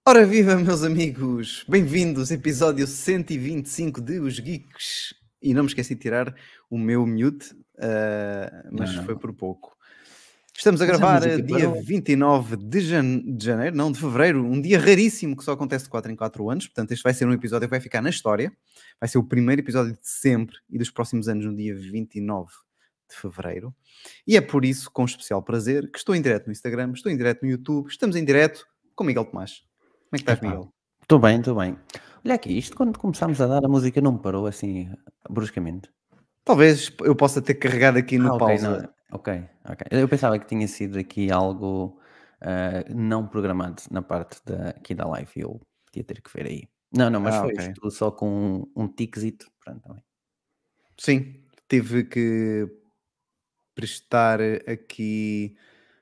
Ora viva, meus amigos! Bem-vindos, episódio 125 de Os Geeks. E não me esqueci de tirar o meu mute, mas Não, foi não. por pouco. Estamos a Mas a gravar música dia parou. 29 de janeiro, não, de fevereiro, um dia raríssimo que só acontece de 4 em 4 anos. Portanto, este vai ser um episódio que vai ficar na história. Vai ser o primeiro episódio de sempre e dos próximos anos, no dia 29 de fevereiro. E é por isso, com especial prazer, que estou em direto no Instagram, estou em direto no YouTube, estamos em direto com Miguel Tomás. Como é que estás, Epá, Miguel? estou bem, estou bem. Olha aqui, isto quando começámos a dar a música não parou assim bruscamente. Talvez eu possa ter carregado aqui no Ok, não, pausa. ok, ok. Eu pensava que tinha sido aqui algo não programado na parte aqui da live, eu podia ter que ver aí. Não, não, mas Ah, foi ok. isto só com um tiquezito, pronto, tá bem. Sim, tive que prestar aqui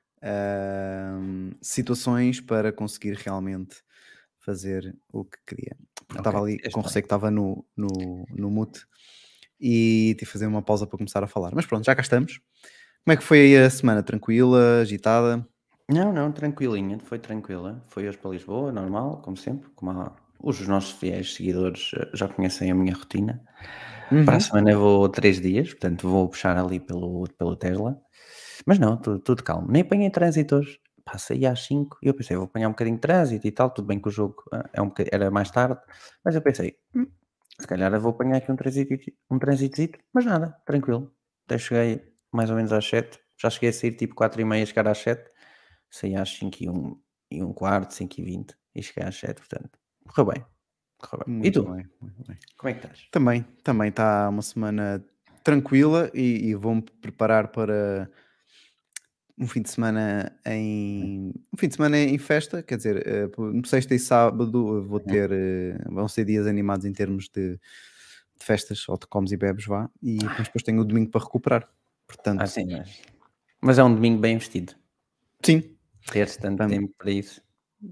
situações para conseguir realmente fazer o que queria. Porque Ok, estava ali com fizeste receio bem. que estava no mute e tive que fazer uma pausa para começar a falar. Mas pronto, já cá estamos. Como é que foi aí a semana? Tranquila, agitada? Não, não, tranquilinha, foi tranquila. Foi hoje para Lisboa, normal, como sempre, os nossos fiéis seguidores já conhecem a minha rotina. Para a Uhum. semana eu vou 3 dias, portanto vou puxar ali pelo Tesla. Mas não, tudo calmo. Nem apanhei trânsito hoje. Pá, saí às 5 e eu pensei: "Vou apanhar um bocadinho de trânsito e tal", tudo bem que o jogo, era mais tarde, mas eu pensei: se calhar eu vou apanhar aqui um transitozito", mas nada, tranquilo. Até cheguei mais ou menos às 7, já cheguei a sair tipo 4h30, chegar às 7, saí às 5h15, 5h20 e cheguei às 7, portanto, correu bem, correu bem. E Muito tu? bem, muito bem. Como é que estás? Também está uma semana tranquila e vou-me preparar para um fim de semana em festa, quer dizer, sexta e sábado vou Uhum. ter, vão ser dias animados em termos de festas, ou de comes e bebes, vá, mas depois tenho o domingo para recuperar. Ah, Portanto, sim, mas é um domingo bem vestido. sim, Teres tanto vam- tempo para isso.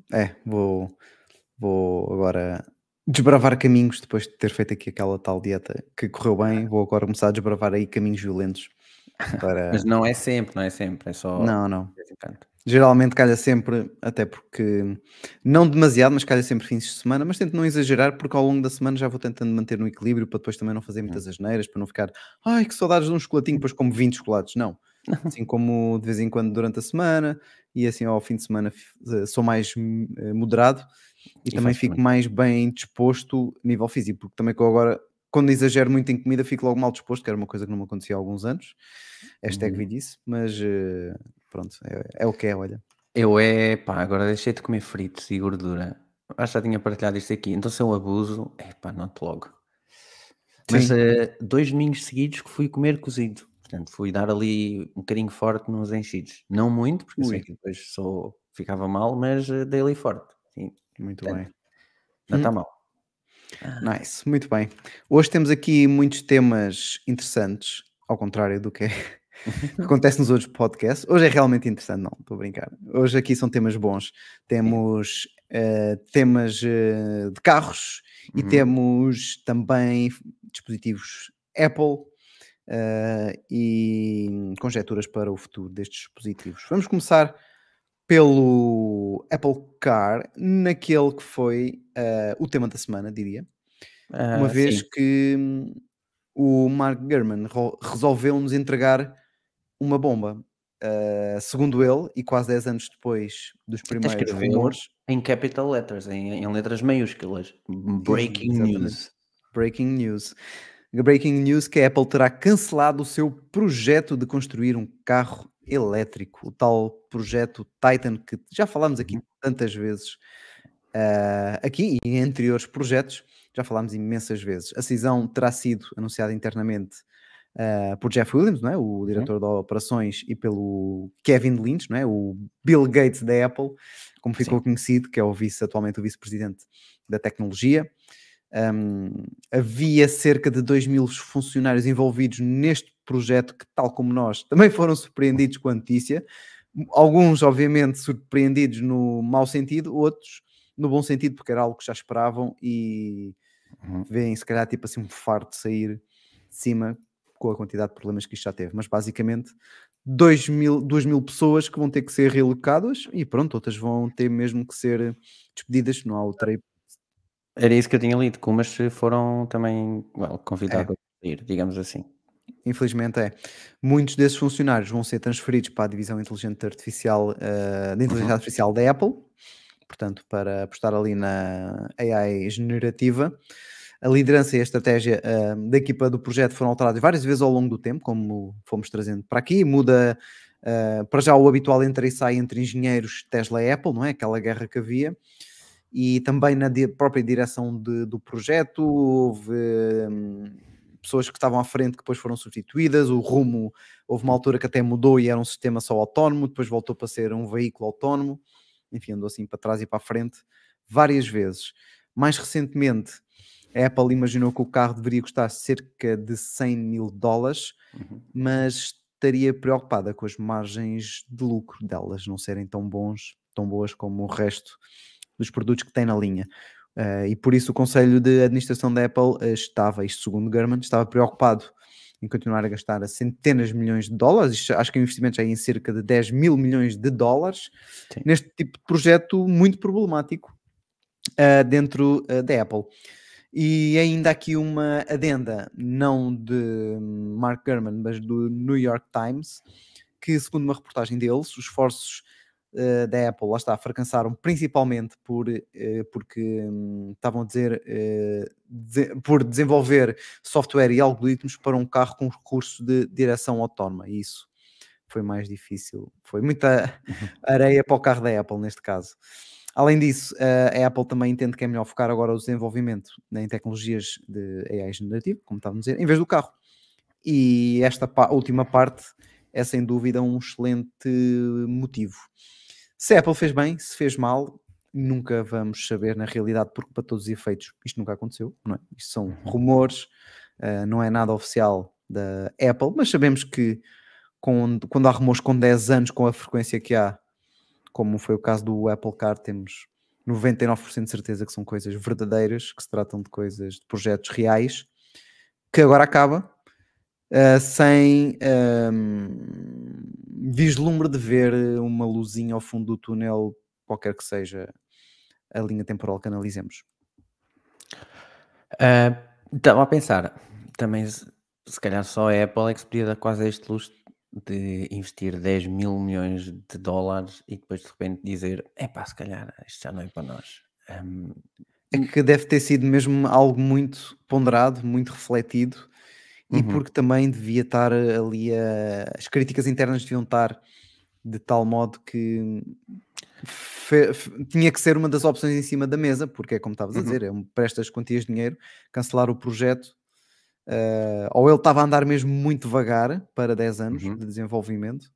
vou agora desbravar caminhos depois de ter feito aqui aquela tal dieta que correu bem, vou agora começar a desbravar aí caminhos violentos Mas para. não é sempre, é só Não, de não. vez em quando. Geralmente calha sempre, até porque não demasiado, mas calha sempre fins de semana, mas tento não exagerar porque ao longo da semana já vou tentando manter no equilíbrio para depois também não fazer Uhum. muitas asneiras, para não ficar, ai que saudades de um chocolatinho, depois como 20 chocolates, não. Assim como de vez em quando durante a semana e assim ao fim de semana sou mais moderado e E também fazes fico muito bem. mais bem disposto a nível físico, porque também que eu agora, quando exagero muito em comida, fico logo mal disposto, que era uma coisa que não me acontecia há alguns anos. Hashtag Uhum. vi disso, mas pronto, é o que é, olha. Pá, agora deixei de comer fritos e gordura. Acho que já tinha partilhado isto aqui, então se eu abuso, pá, noto logo. Mas, Sim, 2 domingos seguidos que fui comer cozido, portanto fui dar ali um bocadinho forte nos enchidos. Não muito, porque eu sei ui, que depois ficava mal, mas, dei ali forte, sim, muito bem. portanto, não está mal. Nice, muito bem. Hoje temos aqui muitos temas interessantes, ao contrário do que, que acontece nos outros podcasts. Hoje é realmente interessante, não, estou a brincar. Hoje aqui são temas bons. Sim. Temos temas de carros e Uhum. temos também dispositivos Apple e conjecturas para o futuro destes dispositivos. Vamos começar pelo Apple Car, naquele que foi o tema da semana, diria. Uma vez Sim. que o Mark Gurman resolveu-nos entregar uma bomba. Segundo ele, e quase 10 anos depois dos Até primeiros escreveu rumores, em capital letters, em letras maiúsculas. Breaking exatamente, news. breaking news. Breaking news que a Apple terá cancelado o seu projeto de construir um carro elétrico, o tal projeto Titan que já falámos aqui Uhum. tantas vezes, aqui e em anteriores projetos, já falámos imensas vezes. A cisão terá sido anunciada internamente por Jeff Williams, não é? O Uhum. diretor de operações, e pelo Kevin Lynch, não é? O Bill Gates da Apple, como Sim. ficou conhecido, que é atualmente o vice-presidente da tecnologia. Havia cerca de 2.000 funcionários envolvidos neste projeto que, tal como nós, também foram surpreendidos com a notícia. Alguns, obviamente, surpreendidos no mau sentido, outros no bom sentido, porque era algo que já esperavam e Uhum. veem, se calhar, tipo assim, um fardo de sair de cima com a quantidade de problemas que isto já teve. Mas, basicamente, 2 mil pessoas que vão ter que ser realocadas e pronto, outras vão ter mesmo que ser despedidas, não há outra. Era isso que eu tinha lido, que umas foram também, É, convidadas a ir, digamos assim. infelizmente é. Muitos desses funcionários vão ser transferidos para a divisão inteligente artificial, da inteligência Uhum, artificial da Apple, portanto, para apostar ali na AI generativa. A liderança e a estratégia da equipa do projeto foram alteradas várias vezes ao longo do tempo, como fomos trazendo para aqui. Muda para já o habitual entra e sai entre engenheiros Tesla e Apple, não é? Aquela guerra que havia. E também na própria direção do projeto houve pessoas que estavam à frente que depois foram substituídas. O rumo, houve uma altura que até mudou e era um sistema só autónomo, depois voltou para ser um veículo autónomo. Enfim, andou assim para trás e para a frente várias vezes. Mais recentemente, a Apple imaginou que o carro deveria custar cerca de 100 mil dólares, uhum. mas estaria preocupada com as margens de lucro delas não serem tão boas como o resto dos produtos que tem na linha. E por isso o Conselho de Administração da Apple estava, isto segundo Gurman, estava preocupado em continuar a gastar a centenas de milhões de dólares, acho que o investimento já é em cerca de 10 mil milhões de dólares, Sim. neste tipo de projeto muito problemático dentro da Apple. E ainda aqui uma adenda, não de Mark Gurman, mas do New York Times, que segundo uma reportagem deles, os esforços da Apple, lá está, fracassaram principalmente porque estavam a dizer por desenvolver software e algoritmos para um carro com recurso de direção autónoma, e isso foi mais difícil, foi muita Uhum. areia para o carro da Apple neste caso. Além disso, a Apple também entende que é melhor focar agora o desenvolvimento em tecnologias de AI generativo, como estávamos a dizer, em vez do carro. E esta última parte é sem dúvida um excelente motivo. Se a Apple fez bem, se fez mal, nunca vamos saber na realidade, porque para todos os efeitos isto nunca aconteceu, não é? Isto são Uhum. rumores, não é nada oficial da Apple, mas sabemos que quando há rumores com 10 anos, com a frequência que há, como foi o caso do Apple Car, temos 99% de certeza que são coisas verdadeiras, que se tratam de coisas, de projetos reais, que agora acaba sem vislumbre de ver uma luzinha ao fundo do túnel, qualquer que seja a linha temporal que analisemos. Estava a pensar, também se calhar só a Apple é que se podia dar quase a este luxo de investir 10 mil milhões de dólares e depois de repente dizer: epá, se calhar isto já não é para nós. É que deve ter sido mesmo algo muito ponderado, muito refletido, e Uhum, porque também devia estar ali, as críticas internas deviam estar de tal modo que tinha que ser uma das opções em cima da mesa, porque é como estavas a uhum, dizer, para estas quantias de dinheiro, cancelar o projeto, ou ele estava a andar mesmo muito devagar para 10 anos uhum. de desenvolvimento,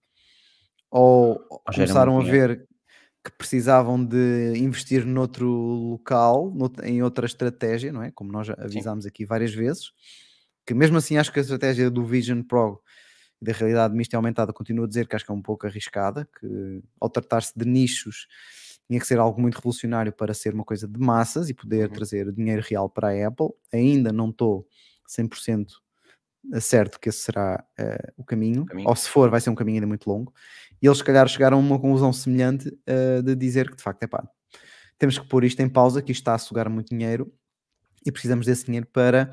ou Ou já era muito começaram a dinheiro. ver que precisavam de investir noutro local, em outra estratégia, não é? Como nós já Sim. avisámos aqui várias vezes, que mesmo assim acho que a estratégia do Vision Pro da realidade mista e aumentada continuo a dizer que acho que é um pouco arriscada, que ao tratar-se de nichos tinha que ser algo muito revolucionário para ser uma coisa de massas e poder Uhum. trazer dinheiro real para a Apple. Ainda não estou 100% certo que esse será o O caminho, caminho. ou se for vai ser um caminho ainda muito longo, e eles se calhar chegaram a uma conclusão semelhante de dizer que de facto, temos que pôr isto em pausa, que isto está a sugar muito dinheiro e precisamos desse dinheiro para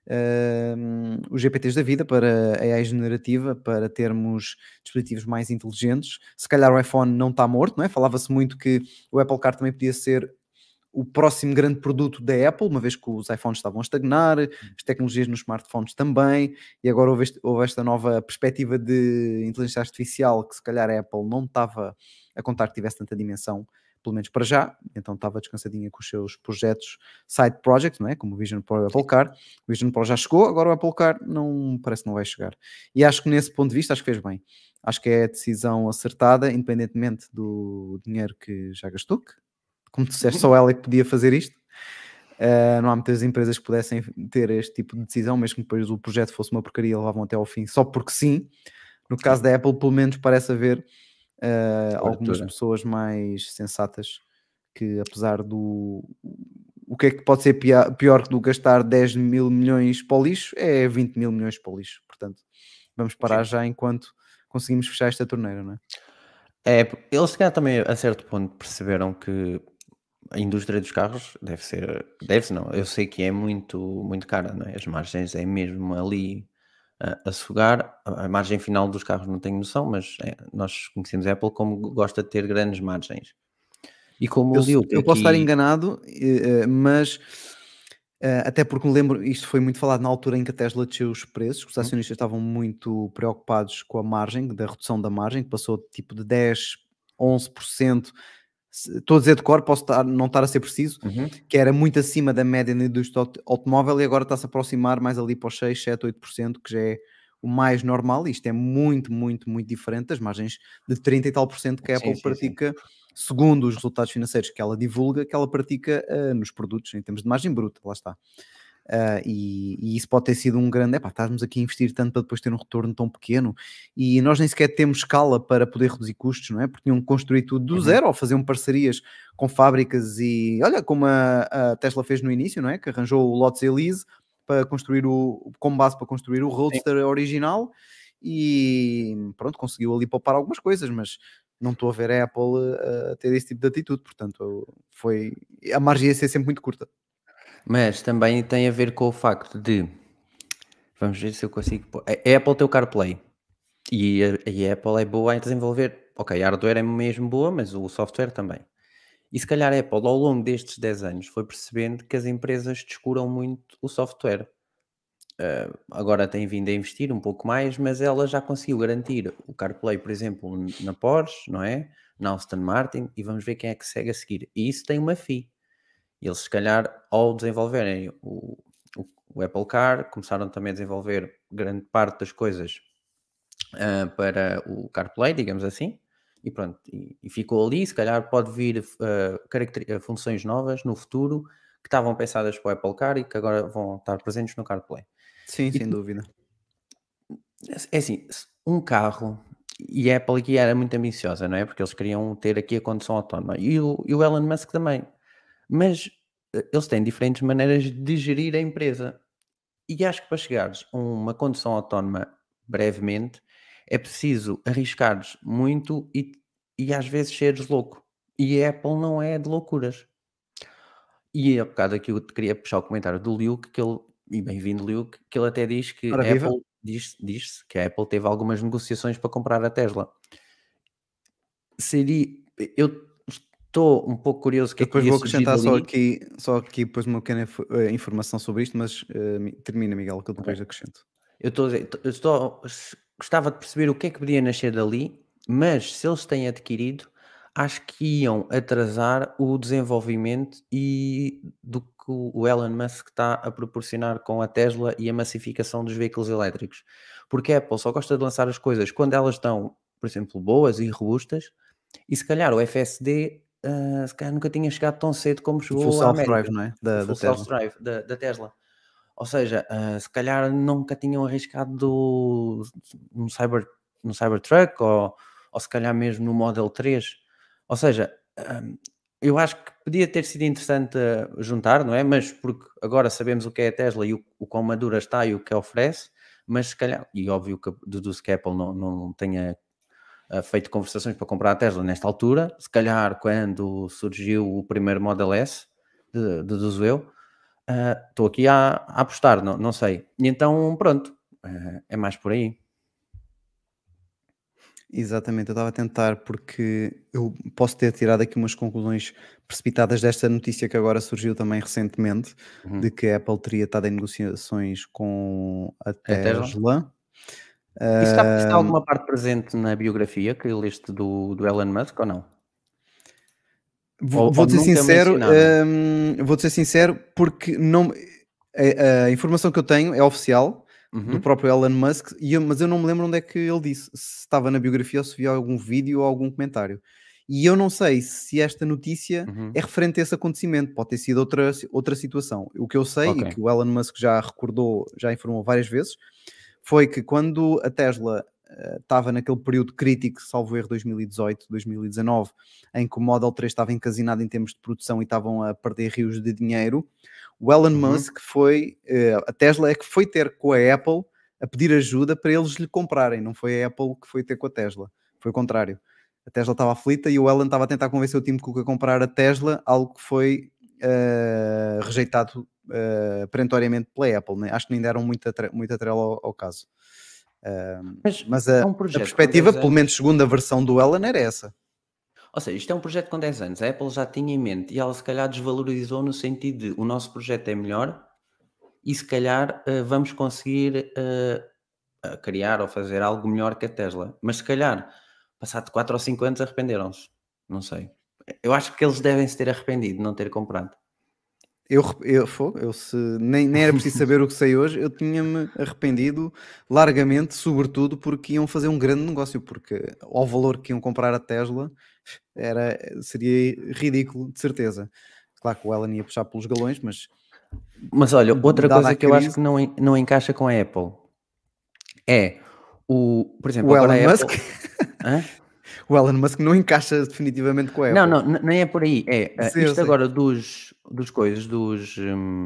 os GPTs da vida, para a AI generativa, para termos dispositivos mais inteligentes. Se calhar o iPhone não está morto, não é? Falava-se muito que o Apple Car também podia ser o próximo grande produto da Apple, uma vez que os iPhones estavam a estagnar, as tecnologias nos smartphones também, e agora houve esta nova perspectiva de inteligência artificial que se calhar a Apple não estava a contar que tivesse tanta dimensão, pelo menos para já, então estava descansadinha com os seus projetos side projects, não é? Como o Vision Pro e o Sim. Apple Car. O Vision Pro já chegou, agora o Apple Car não, parece que não vai chegar. E acho que nesse ponto de vista, acho que fez bem. Acho que é a decisão acertada, independentemente do dinheiro que já gastou, que, como tu disseste, só ela é que podia fazer isto. Não há muitas empresas que pudessem ter este tipo de decisão, mesmo que depois o projeto fosse uma porcaria, levavam até ao fim, só porque sim. No caso Sim. da Apple, pelo menos parece haver algumas Abertura. pessoas mais sensatas que, apesar do. O que é que pode ser pior do que gastar 10 mil milhões para o lixo? É 20 mil milhões para o lixo. Portanto, vamos parar Sim. já enquanto conseguimos fechar esta torneira, não é? Eles se calhar também a certo ponto perceberam que a indústria dos carros deve-se não, eu sei que é muito, muito cara, não é? As margens é mesmo ali a sugar, a margem final dos carros não tenho noção, mas nós conhecemos a Apple como gosta de ter grandes margens. E como Eu, o Liu eu posso estar aqui. enganado, mas até porque me lembro, isto foi muito falado na altura em que a Tesla desceu os preços, os Hum, acionistas estavam muito preocupados com a margem, da redução da margem, que passou tipo de 10, 11%. Estou a dizer de cor, não estar a ser preciso, uhum. que era muito acima da média da indústria automóvel e agora está-se a aproximar mais ali para os 6, 7, 8%, que já é o mais normal. Isto é muito, muito, muito diferente das margens de 30 e tal por cento que a Sim, Apple sim, sim. pratica, segundo os resultados financeiros que ela divulga, que ela pratica nos produtos, em termos de margem bruta, lá está. E isso pode ter sido um grande, estarmos aqui a investir tanto para depois ter um retorno tão pequeno e nós nem sequer temos escala para poder reduzir custos, não é? Porque tinham que construir tudo do Uhum. zero ou faziam parcerias com fábricas e olha como a Tesla fez no início, não é? Que arranjou o Lotus Elise para construir como base para construir o Sim. Roadster original e pronto, conseguiu ali poupar algumas coisas, mas não estou a ver a Apple a ter esse tipo de atitude, portanto a margem ia ser sempre muito curta. Mas também tem a ver com o facto de, vamos ver se eu consigo pôr, a Apple tem o CarPlay e a Apple é boa em desenvolver, ok, a hardware é mesmo boa, mas o software também. E se calhar a Apple, ao longo destes 10 anos, foi percebendo que as empresas descuram muito o software. Agora tem vindo a investir um pouco mais, mas ela já conseguiu garantir o CarPlay, por exemplo, na Porsche, não é? Na Aston Martin, e vamos ver quem é que segue a seguir. E isso tem uma fee. Eles, se calhar, ao desenvolverem o Apple Car, começaram também a desenvolver grande parte das coisas para o CarPlay, digamos assim, e pronto, e ficou ali. Se calhar pode vir funções novas no futuro que estavam pensadas para o Apple Car e que agora vão estar presentes no CarPlay. Sim, E sem dúvida. é assim, um carro, e a Apple aqui era muito ambiciosa, não é? Porque eles queriam ter aqui a condução autónoma, e o Elon Musk também. Mas eles têm diferentes maneiras de gerir a empresa. E acho que para chegares a uma condução autónoma brevemente, é preciso arriscares muito e às vezes seres louco. E a Apple não é de loucuras. E há bocado aqui eu te queria puxar o comentário do Luke, e bem-vindo Luke, que ele até diz que Ora a viva. Apple, diz-se que a Apple teve algumas negociações para comprar a Tesla. Eu estou um pouco curioso o que Eu é que depois podia vou surgir acrescentar dali. só aqui depois uma pequena informação sobre isto, mas termina, Miguel, que eu Ok. depois acrescento. Eu estou a dizer, gostava de perceber o que é que podia nascer dali, mas se eles têm adquirido, acho que iam atrasar o desenvolvimento e do que o Elon Musk está a proporcionar com a Tesla e a massificação dos veículos elétricos. Porque a Apple só gosta de lançar as coisas quando elas estão, por exemplo, boas e robustas, e se calhar o FSD, se calhar nunca tinha chegado tão cedo como O Full chegou à Self-Drive, América, não é? o Da Full Tesla. Self-Drive da Tesla. Ou seja, se calhar nunca tinham arriscado num Cybertruck ou se calhar mesmo no Model 3. Ou seja, eu acho que podia ter sido interessante juntar, não é? Mas porque agora sabemos o que é a Tesla e o quão madura está e o que oferece, mas se calhar, e óbvio que deduzo que a Apple não tenha feito conversações para comprar a Tesla nesta altura, se calhar quando surgiu o primeiro Model S, deduzo eu, estou aqui a apostar, não sei. E então, pronto, é mais por aí. Exatamente, eu estava a tentar porque eu posso ter tirado aqui umas conclusões precipitadas desta notícia que agora surgiu também recentemente, de Uhum. que a Apple teria estado em negociações com a É a Tesla? Tesla. Isso está Ahm, alguma parte presente na biografia que leste do Elon Musk ou não? Ou vou-te ser nunca sincero, mencionaram? vou-te ser sincero porque não, a informação que eu tenho é oficial do Uhum, próprio Elon Musk, mas eu não me lembro onde é que ele disse, se estava na biografia ou se viu algum vídeo ou algum comentário. E eu não sei se esta notícia uhum. é referente a esse acontecimento, pode ter sido outra situação. O que eu sei Ok. e que o Elon Musk já recordou, já informou várias vezes, foi que quando a Tesla estava naquele período crítico, salvo erro 2018, 2019, em que o Model 3 estava encasinado em termos de produção e estavam a perder rios de dinheiro, o Elon Uhum, Musk a Tesla é que foi ter com a Apple a pedir ajuda para eles lhe comprarem. Não foi a Apple que foi ter com a Tesla, foi o contrário. A Tesla estava aflita e o Elon estava a tentar convencer o Tim Cook a comprar a Tesla, algo que foi rejeitado perentoriamente pela Apple, né? Acho que nem deram muita trela ao caso. Mas É a um projeto com perspectiva, 10 pelo menos anos. segundo a versão do Elon, era essa. Ou seja, isto é um projeto com 10 anos. A Apple já tinha em mente e ela se calhar desvalorizou no sentido de o nosso projeto é melhor e se calhar vamos conseguir a criar ou fazer algo melhor que a Tesla. Mas se calhar, passado 4 ou 5 anos, arrependeram-se. Não sei. Eu acho que eles devem se ter arrependido de não ter comprado. Eu se nem era preciso saber o que sei hoje, eu tinha-me arrependido largamente, sobretudo porque iam fazer um grande negócio, porque ao valor que iam comprar a Tesla seria ridículo, de certeza. Claro que o Elon ia puxar pelos galões, mas Mas olha, outra dada a coisa que eu acho crise, que não encaixa com a Apple é por exemplo, o agora Elon a Musk, Apple. Hã? o Elon Musk não encaixa definitivamente com a Não, Apple. não, nem é por aí. Sim, eu Isto sei. agora dos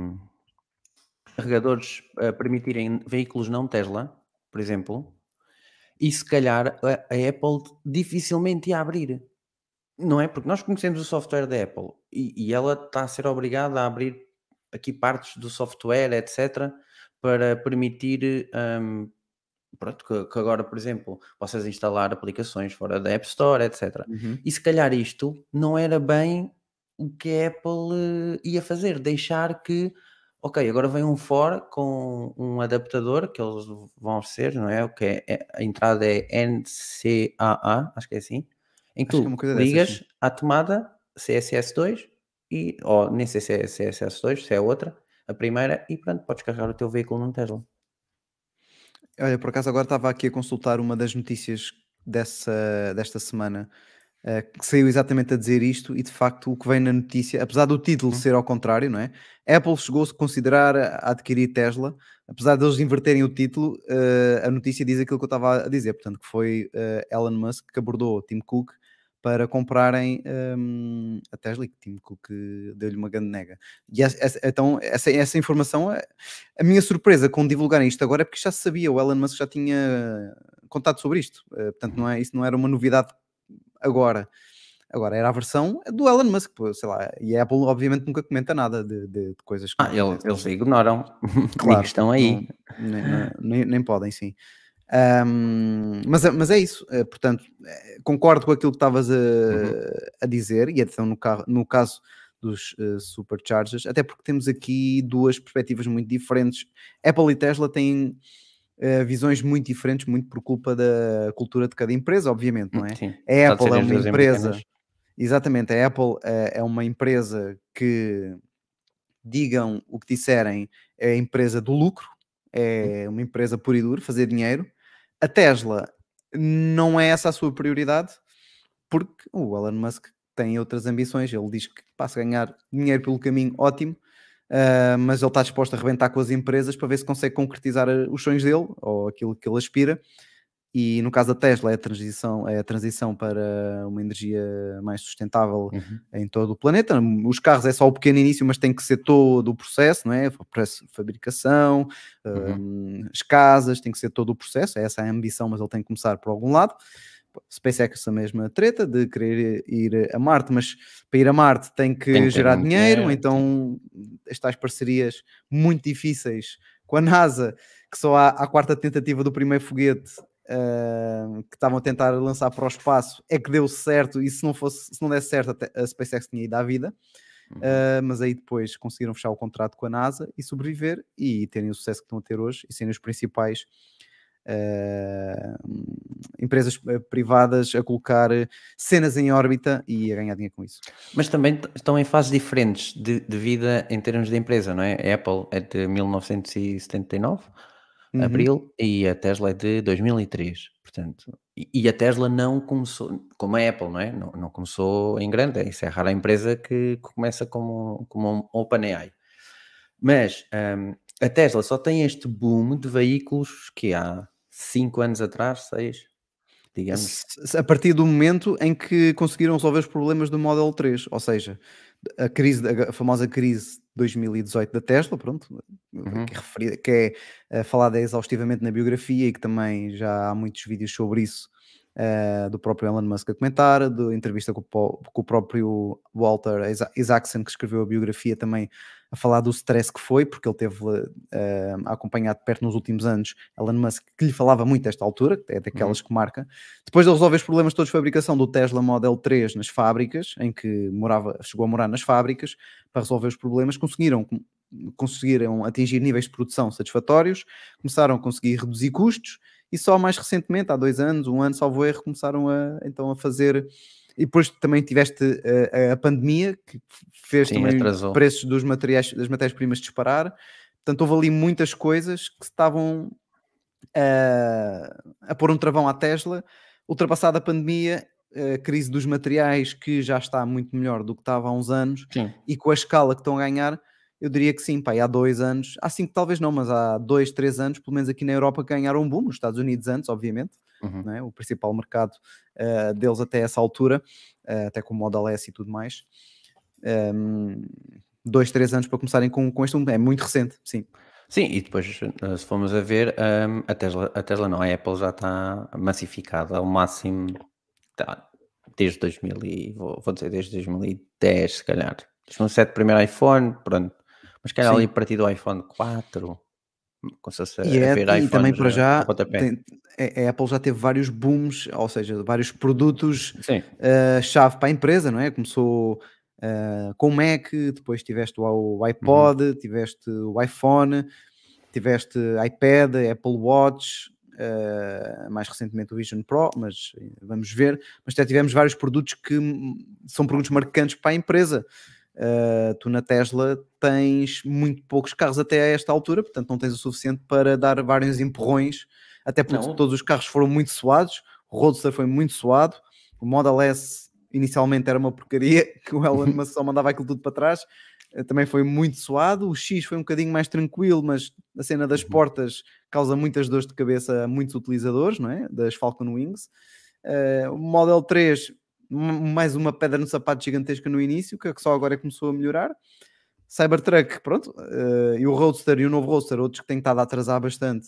carregadores permitirem veículos não Tesla, por exemplo, e se calhar a Apple dificilmente ia abrir. Não é? Porque nós conhecemos o software da Apple e ela está a ser obrigada a abrir aqui partes do software, etc., para permitir, pronto, que agora, por exemplo, possas instalar aplicações fora da App Store, etc. Uhum. E se calhar isto não era bem o que a Apple ia fazer, deixar que, ok, agora vem um for com um adaptador que eles vão oferecer, não é? O que a entrada é NCAA, acho que é assim, em que Acho que é uma tu coisa dessas, sim. ligas à tomada CSS2 ou nem sei se é CSS2, se é outra, a primeira, e pronto, podes carregar o teu veículo num Tesla. Olha, por acaso agora estava aqui a consultar uma das notícias desta semana, que saiu exatamente a dizer isto, e de facto o que vem na notícia, apesar do título Uhum. ser ao contrário, não é? Apple chegou-se a considerar a adquirir Tesla, apesar deles inverterem o título, a notícia diz aquilo que eu estava a dizer, portanto, que foi Elon Musk que abordou Tim Cook para comprarem a Tesla, e que Tim Cook deu-lhe uma grande nega. E então, essa informação, a minha surpresa com divulgarem isto agora é porque já se sabia, o Elon Musk já tinha contado sobre isto, portanto, isso não era uma novidade agora. Agora era a versão do Elon Musk, pô, sei lá, e a Apple obviamente nunca comenta nada de coisas que não acontecem. Eles ignoram e que Claro, estão não, aí. nem podem, sim. Mas é isso, portanto, concordo com aquilo que estavas Uhum. a dizer, e então no caso dos Superchargers, até porque temos aqui duas perspectivas muito diferentes. Apple e Tesla têm visões muito diferentes, muito por culpa da cultura de cada empresa, obviamente, não é? Sim. A Apesar de Apple é serem as uma 2 empresa, americanas. exatamente, a Apple é uma empresa que, digam o que disserem, é a empresa do lucro, Hum. é uma empresa pura e dura, fazer dinheiro. A Tesla não é essa a sua prioridade, porque o Elon Musk tem outras ambições. Ele diz que passa a ganhar dinheiro pelo caminho, ótimo, mas ele está disposto a rebentar com as empresas para ver se consegue concretizar os sonhos dele ou aquilo que ele aspira. E no caso da Tesla é a transição para uma energia mais sustentável Uhum. em todo o planeta. Os carros é só o pequeno início, mas tem que ser todo o processo, não é? O processo de fabricação, Uhum. as casas, tem que ser todo o processo. É essa a ambição, mas ele tem que começar por algum lado. SpaceX a mesma treta de querer ir a Marte, mas para ir a Marte tem Tem que que ter gerar muito dinheiro, dinheiro, sim. então estas parcerias muito difíceis com a NASA, que só há a quarta tentativa do primeiro foguete que estavam a tentar lançar para o espaço é que deu certo, e se não desse certo a SpaceX tinha ido à vida. Uhum. Mas aí depois conseguiram fechar o contrato com a NASA e sobreviver e terem o sucesso que estão a ter hoje e serem os principais empresas privadas a colocar cenas em órbita e a ganhar dinheiro com isso. Mas também estão em fases diferentes de vida em termos de empresa, não é? A Apple é de 1979, Uhum. abril, e a Tesla é de 2003. Portanto, e a Tesla não começou como a Apple, não é? Não começou em grande, isso é rara a empresa que começa como um OpenAI. Mas, a Tesla só tem este boom de veículos que há 5 anos atrás, 6, digamos. A partir do momento em que conseguiram resolver os problemas do Model 3, ou seja, a famosa crise 2018 da Tesla, pronto, que é falada exaustivamente na biografia e que também já há muitos vídeos sobre isso, do próprio Elon Musk a comentar, de entrevista com o próprio Walter Isaacson, que escreveu a biografia, também a falar do stress que foi, porque ele teve a acompanhar de perto nos últimos anos Elon Musk, que lhe falava muito desta altura, que é daquelas que marca. Depois de resolver os problemas todos de fabricação do Tesla Model 3 nas fábricas, em que chegou a morar nas fábricas, para resolver os problemas, conseguiram atingir níveis de produção satisfatórios, começaram a conseguir reduzir custos, e só mais recentemente, há 2 anos, 1 ano, salvo erro, começaram então a fazer. E depois também tiveste a pandemia, que fez também os preços das matérias-primas disparar. Portanto, houve ali muitas coisas que estavam a pôr um travão à Tesla. Ultrapassada a pandemia, a crise dos materiais, que já está muito melhor do que estava há uns anos, e com a escala que estão a ganhar, eu diria que sim, pá, há 2 anos, há 5 talvez não, mas há 2, 3 anos, pelo menos aqui na Europa, ganharam um boom, nos Estados Unidos antes, obviamente, não é? O principal mercado deles até essa altura, até com o Model S e tudo mais. 2, 3 anos para começarem com este boom, é muito recente, sim. Sim, e depois, se formos a ver, a Tesla não, a Apple já está massificada ao máximo, desde 2000 vou dizer desde 2010, se calhar. 2007 primeiro iPhone, pronto. Mas se calhar ali a partir do iPhone 4, começou-se a ver e também para já, a Apple já teve vários booms, ou seja, vários produtos chave para a empresa, não é? Começou com o Mac, depois tiveste o iPod, tiveste o iPhone, tiveste iPad, Apple Watch, mais recentemente o Vision Pro, mas vamos ver. Mas já tivemos vários produtos que são produtos marcantes para a empresa. Tu na Tesla tens muito poucos carros até a esta altura, portanto não tens o suficiente para dar vários empurrões, até porque todos os carros foram muito suados. O Roadster foi muito suado, o Model S inicialmente era uma porcaria, que o Elon Musk só mandava aquilo tudo para trás, também foi muito suado. O X foi um bocadinho mais tranquilo, mas a cena das portas causa muitas dores de cabeça a muitos utilizadores, não é? Das Falcon Wings. O Model 3, mais uma pedra no sapato gigantesca no início, que só agora começou a melhorar. Cybertruck, pronto, e o Roadster e o novo Roadster, outros que têm estado a atrasar bastante,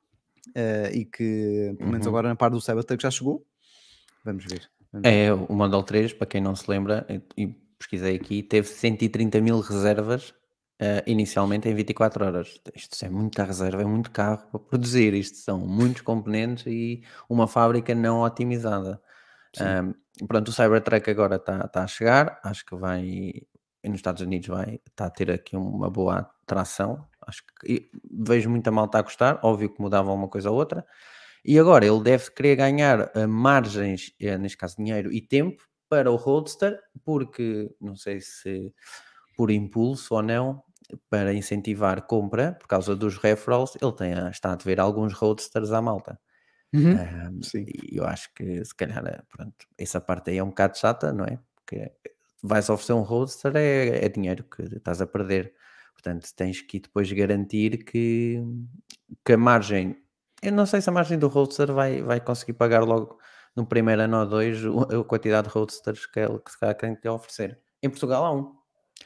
e que pelo menos agora na parte do Cybertruck já chegou. Vamos ver. O Model 3, para quem não se lembra, e pesquisei aqui, teve 130 mil reservas inicialmente em 24 horas. Isto é muita reserva, é muito carro para produzir. Isto são muitos componentes e uma fábrica não otimizada. Pronto, o Cybertruck agora está a chegar, acho que vai, nos Estados Unidos está a ter aqui uma boa atração, acho que vejo muita malta a gostar, óbvio que mudava uma coisa ou outra, e agora ele deve querer ganhar margens, neste caso dinheiro e tempo, para o Roadster, porque não sei se por impulso ou não, para incentivar compra, por causa dos referrals, ele está a ver alguns Roadsters à malta. E eu acho que se calhar, pronto, essa parte aí é um bocado chata, não é? Porque vais oferecer um Roadster, é dinheiro que estás a perder, portanto tens que depois garantir que a margem, eu não sei se a margem do Roadster vai conseguir pagar logo no primeiro ano ou 2 a quantidade de Roadsters que se calhar querem te oferecer. Em Portugal há um.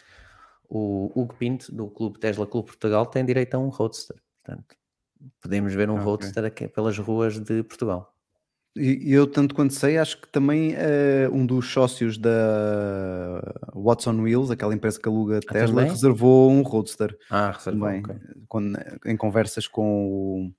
O Hugo Pinto, do Clube Tesla Clube Portugal, tem direito a um Roadster, portanto podemos ver um Roadster aqui pelas ruas de Portugal. E eu, tanto quanto sei, acho que também um dos sócios da What's on Wheels, aquela empresa que aluga Tesla, reservou um Roadster. Reservou, também, em conversas com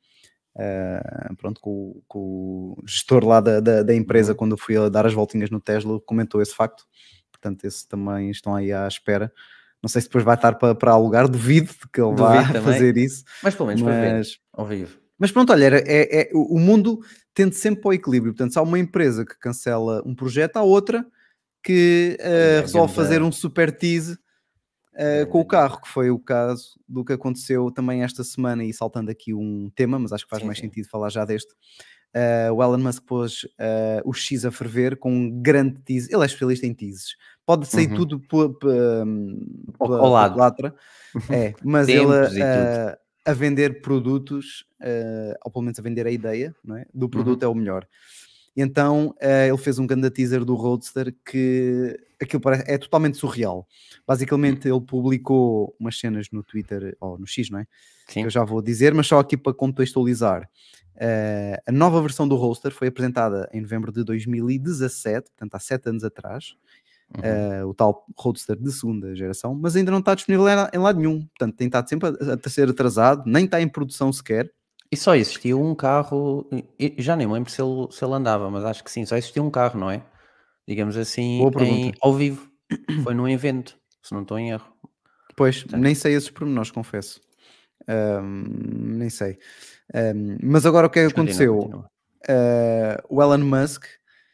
o gestor lá da empresa, quando eu fui a dar as voltinhas no Tesla, comentou esse facto. Portanto, esse também estão aí à espera. Não sei se depois vai estar para alugar, duvido que ele vá fazer isso. Mas pelo menos para ver ao vivo. Mas pronto, olha, o mundo tende sempre para o equilíbrio. Portanto, se há uma empresa que cancela um projeto, há outra que resolve fazer um super tease com o carro, que foi o caso do que aconteceu também esta semana, e saltando aqui um tema, mas acho que faz mais sentido falar já deste. O Elon Musk pôs o X a ferver com um grande tease. Ele é especialista em teases. Pode sair tudo ao lado. culatra, mas ele a vender produtos, ou pelo menos a vender a ideia, não é? Do produto é o melhor. E então ele fez um grande teaser do Roadster que aquilo é totalmente surreal. Basicamente ele publicou umas cenas no Twitter, ou no X, não é? Sim. Que eu já vou dizer, mas só aqui para contextualizar. A nova versão do Roadster foi apresentada em novembro de 2017, portanto há 7 anos atrás. O tal Roadster de segunda geração, mas ainda não está disponível em lado nenhum, portanto tem estado sempre a ser atrasado, nem está em produção sequer. E só existia um carro, já nem me lembro se ele andava, mas acho que sim, só existia um carro, não é? Digamos assim, Boa pergunta. ao vivo. Foi num evento, se não estou em erro. Pois, Portanto, nem sei esses pormenores, confesso. Nem sei. Mas agora o que é que aconteceu? continua. O Elon Musk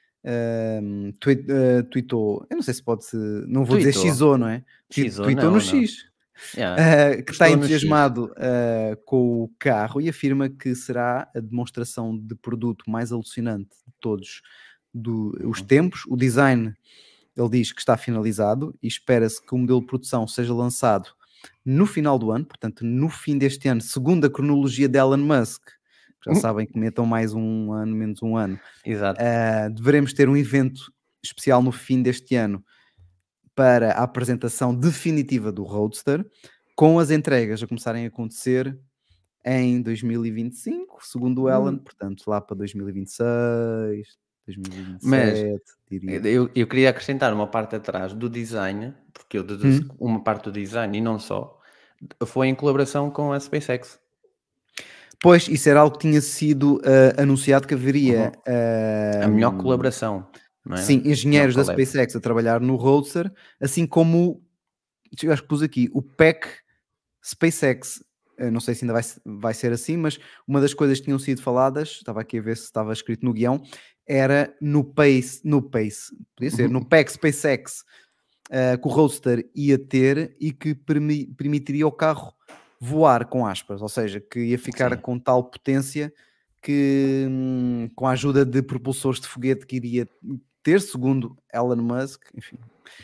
tweetou, eu não sei se pode, não vou dizer Tweetou. xizou, não é? Xizou, Tweetou no não. X. Que está Postou no X. entusiasmado com o carro e afirma que será a demonstração de produto mais alucinante de todos os tempos. O design, ele diz que está finalizado e espera-se que o modelo de produção seja lançado no final do ano, portanto no fim deste ano, segundo a cronologia de Elon Musk. Já sabem que metam mais um ano, menos um ano. Exato. Deveremos ter um evento especial no fim deste ano para a apresentação definitiva do Roadster, com as entregas a começarem a acontecer em 2025, segundo o Elon, portanto lá para 2026, 2027, Mas diria. eu queria acrescentar uma parte atrás do design, porque eu deduzo que uma parte do design, e não só, foi em colaboração com a SpaceX. Pois, isso era algo que tinha sido anunciado que haveria A melhor colaboração, não é? sim, engenheiros da SpaceX a trabalhar no Roadster, assim como, eu acho que pus aqui, o PEC SpaceX, não sei se ainda vai ser assim, mas uma das coisas que tinham sido faladas, estava aqui a ver se estava escrito no guião, era no Pace, podia ser, no PEC SpaceX, que o Roadster ia ter e que permitiria ao carro voar, com aspas, ou seja, que ia ficar com tal potência que com a ajuda de propulsores de foguete que iria ter, segundo Elon Musk, enfim,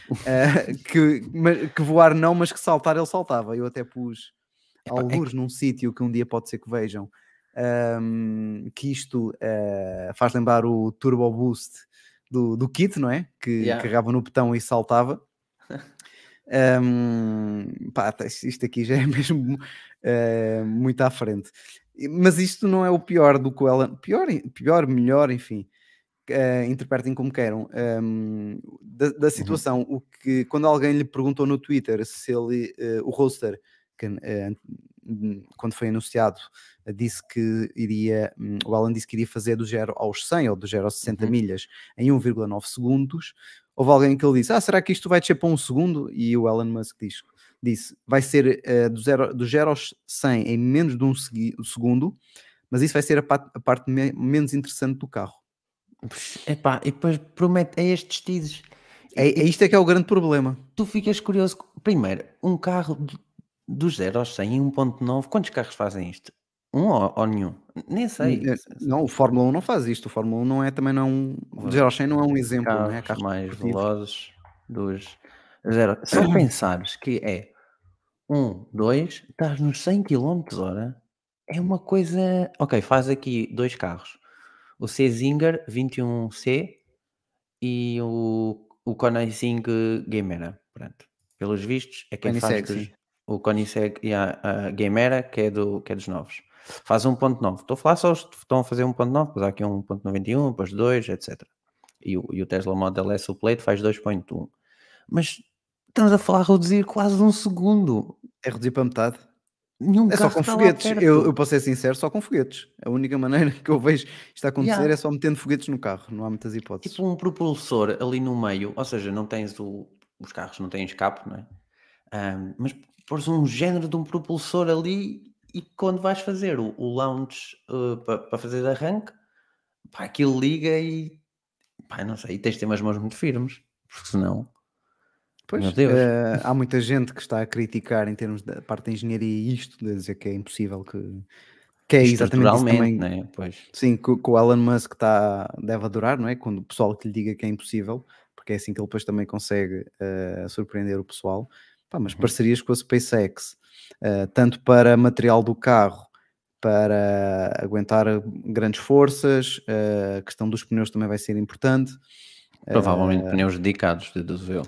que voar não, mas que saltar ele saltava. Eu até pus alguns num sítio que um dia pode ser que vejam, que isto faz lembrar o Turbo Boost do Kit, não é? Que carregava no botão e saltava. Isto aqui já é mesmo muito à frente, mas isto não é o pior do que o Elon, pior, melhor, enfim, interpretem como queiram, da situação. O que, quando alguém lhe perguntou no Twitter se ele, o Roadster, que, quando foi anunciado, disse que iria, o Elon disse que iria fazer do 0 aos 100 ou do 0 aos 60 milhas em 1,9 segundos. Houve alguém que ele disse, será que isto vai descer para 1 segundo? E o Elon Musk disse vai ser do 0 aos 100 em menos de 1 segundo, mas isso vai ser a parte menos interessante do carro. Epá, e depois promete estes teases. Isto é que é o grande problema. Tu ficas curioso. Primeiro, um carro do 0 aos 100 em 1.9, quantos carros fazem isto? Um ou nenhum? Nem sei. Não, o Fórmula 1 não faz isto. O Fórmula 1 não é também não. O 0 aos 100 não é um exemplo, não é? Carros mais velozes dos 0. Só pensares que é 1, 2, estás nos 100 km/h, é uma coisa. Ok, faz aqui dois carros. O C Zinger 21C e o Koenigsegg Gamera. Pronto. Pelos vistos, é quem faz o Koenigsegg e a Gamera, que é dos novos. Faz 1.9. Estou a falar só, estão a fazer 1.9, depois há aqui 1.91, depois 2, etc. E o Tesla Model S, o Plate, faz 2.1. Mas estamos a falar de reduzir quase 1 segundo. É reduzir para metade. Nenhum É só com está foguetes. lá perto. Eu posso ser sincero, só com foguetes. A única maneira que eu vejo isto acontecer é só metendo foguetes no carro. Não há muitas hipóteses. Tipo um propulsor ali no meio, ou seja, não tens os carros não têm escape, não é? Mas pôres um género de um propulsor ali e quando vais fazer o launch para fazer arranque, pá, aquilo liga e pá, não sei, tens de ter umas mãos muito firmes, porque senão, pois, meu Deus. Há muita gente que está a criticar em termos da parte da engenharia isto, de dizer que é impossível, que é exatamente isso também. Né? Pois. Sim, que o Elon Musk deve adorar, não é? Quando o pessoal que lhe diga que é impossível, porque é assim que ele depois também consegue surpreender o pessoal. Mas parcerias com a SpaceX, tanto para material do carro para aguentar grandes forças. A questão dos pneus também vai ser importante. Provavelmente pneus dedicados, deduzo eu.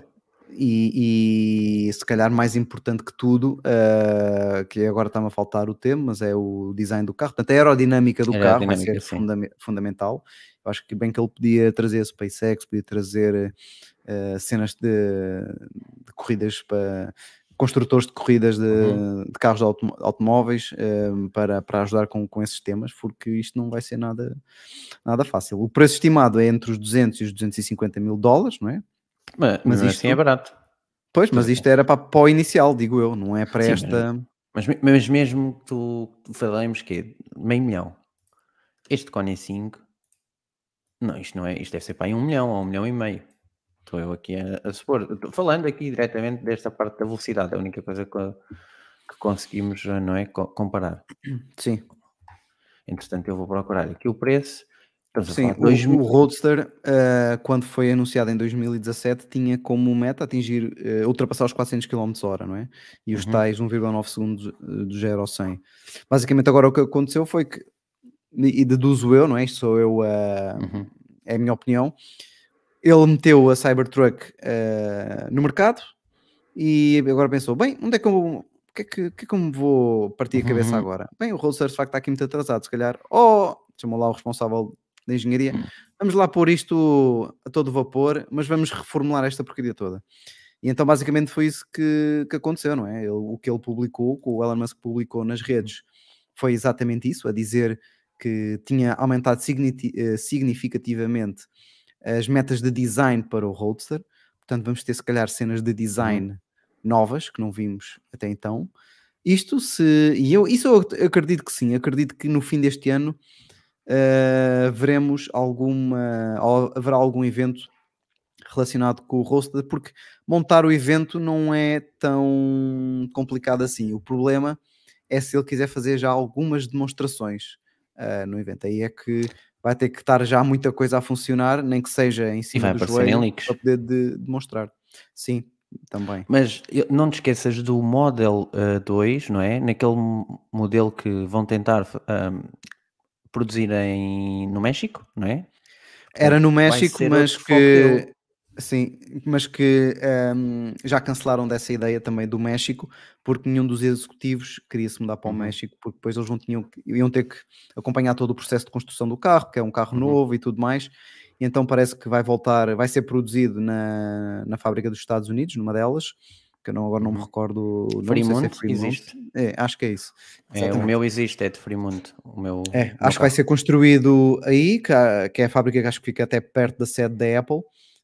E se calhar mais importante que tudo, que agora está-me a faltar o termo, mas é o design do carro. Portanto, a aerodinâmica do carro vai ser Aerodinâmica, sim. fundamental. Eu acho que bem que ele podia trazer a SpaceX, podia trazer cenas de corridas para construtores de corridas de carros automóveis para ajudar com esses temas, porque isto não vai ser nada fácil. O preço estimado é entre os 200 e os 250 mil dólares, não é? Mas Mas assim é barato. Pois, mas isto era para o inicial, digo eu, não é para Sim, esta. mas mesmo que tu falemos que é meio milhão. Este Kona 5, não, isto não é, isto deve ser para aí 1 milhão ou 1 milhão e meio. Estou eu aqui a supor. Falando aqui diretamente desta parte da velocidade, é a única coisa que conseguimos, não é, comparar. Sim. Entretanto, eu vou procurar aqui o preço. Estamos a Sim, falar de o Roadster, quando foi anunciado em 2017, tinha como meta atingir, ultrapassar os 400 km/h, não é? E os tais 1,9 segundos do 0 ao 100. Basicamente, agora o que aconteceu foi que, e deduzo eu, não é? Isto sou eu, é a minha opinião. Ele meteu a Cybertruck no mercado e agora pensou: bem, onde é que eu. O que é que eu me vou partir a cabeça agora? Bem, o Roadster de facto está aqui muito atrasado, se calhar. Chamou lá o responsável da engenharia, vamos lá pôr isto a todo vapor, mas vamos reformular esta porcaria toda. E então basicamente foi isso que aconteceu, não é? O que ele publicou, que o Elon Musk publicou nas redes, foi exatamente isso, a dizer que tinha aumentado significativamente as metas de design para o Roadster. Portanto, vamos ter se calhar cenas de design novas que não vimos até então. Isso eu acredito que sim, acredito que no fim deste ano veremos haverá algum evento relacionado com o Roadster, porque montar o evento não é tão complicado assim. O problema é se ele quiser fazer já algumas demonstrações no evento. Aí é que vai ter que estar já muita coisa a funcionar, nem que seja em E cima vai do aparecer em joelho, leaks. para poder demonstrar. Sim, também. Mas não te esqueças do Model 2, não é? Naquele modelo que vão tentar produzir no México, não é? Era Portanto, no vai México, ser mas outro foco dele. que sim, mas que já cancelaram dessa ideia também do México, porque nenhum dos executivos queria se mudar para o México, porque depois eles iam ter que acompanhar todo o processo de construção do carro, que é um carro novo e tudo mais, e então parece que vai ser produzido na fábrica dos Estados Unidos, numa delas, que eu agora não me recordo o nome, não sei se é Fremont Fremont. existe. Acho que é isso. O Exatamente. meu existe, é de Fremont, o meu Acho que vai carro. ser construído aí, que é a fábrica que acho que fica até perto da sede da Apple,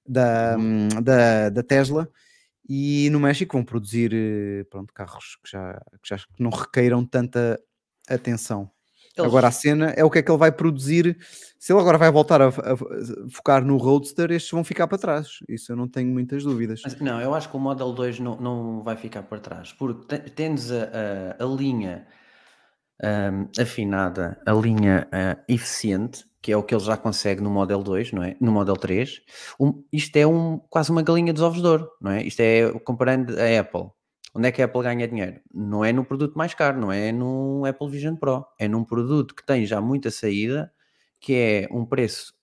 da Tesla, e no México vão produzir pronto, carros que não requeiram tanta atenção. Agora a Eles, cena é o que é que ele vai produzir. Se ele agora vai voltar a focar no Roadster, estes vão ficar para trás. Isso eu não tenho muitas dúvidas. não, eu acho que o Model 2 não vai ficar para trás, porque tens a linha afinada, a linha eficiente, que é o que ele já consegue no Model 2, não é? No Model 3. Isto é quase uma galinha dos ovos de ouro, não é? Isto é comparando a Apple. Onde é que a Apple ganha dinheiro? Não é no produto mais caro, não é no Apple Vision Pro. É num produto que tem já muita saída, que é um preço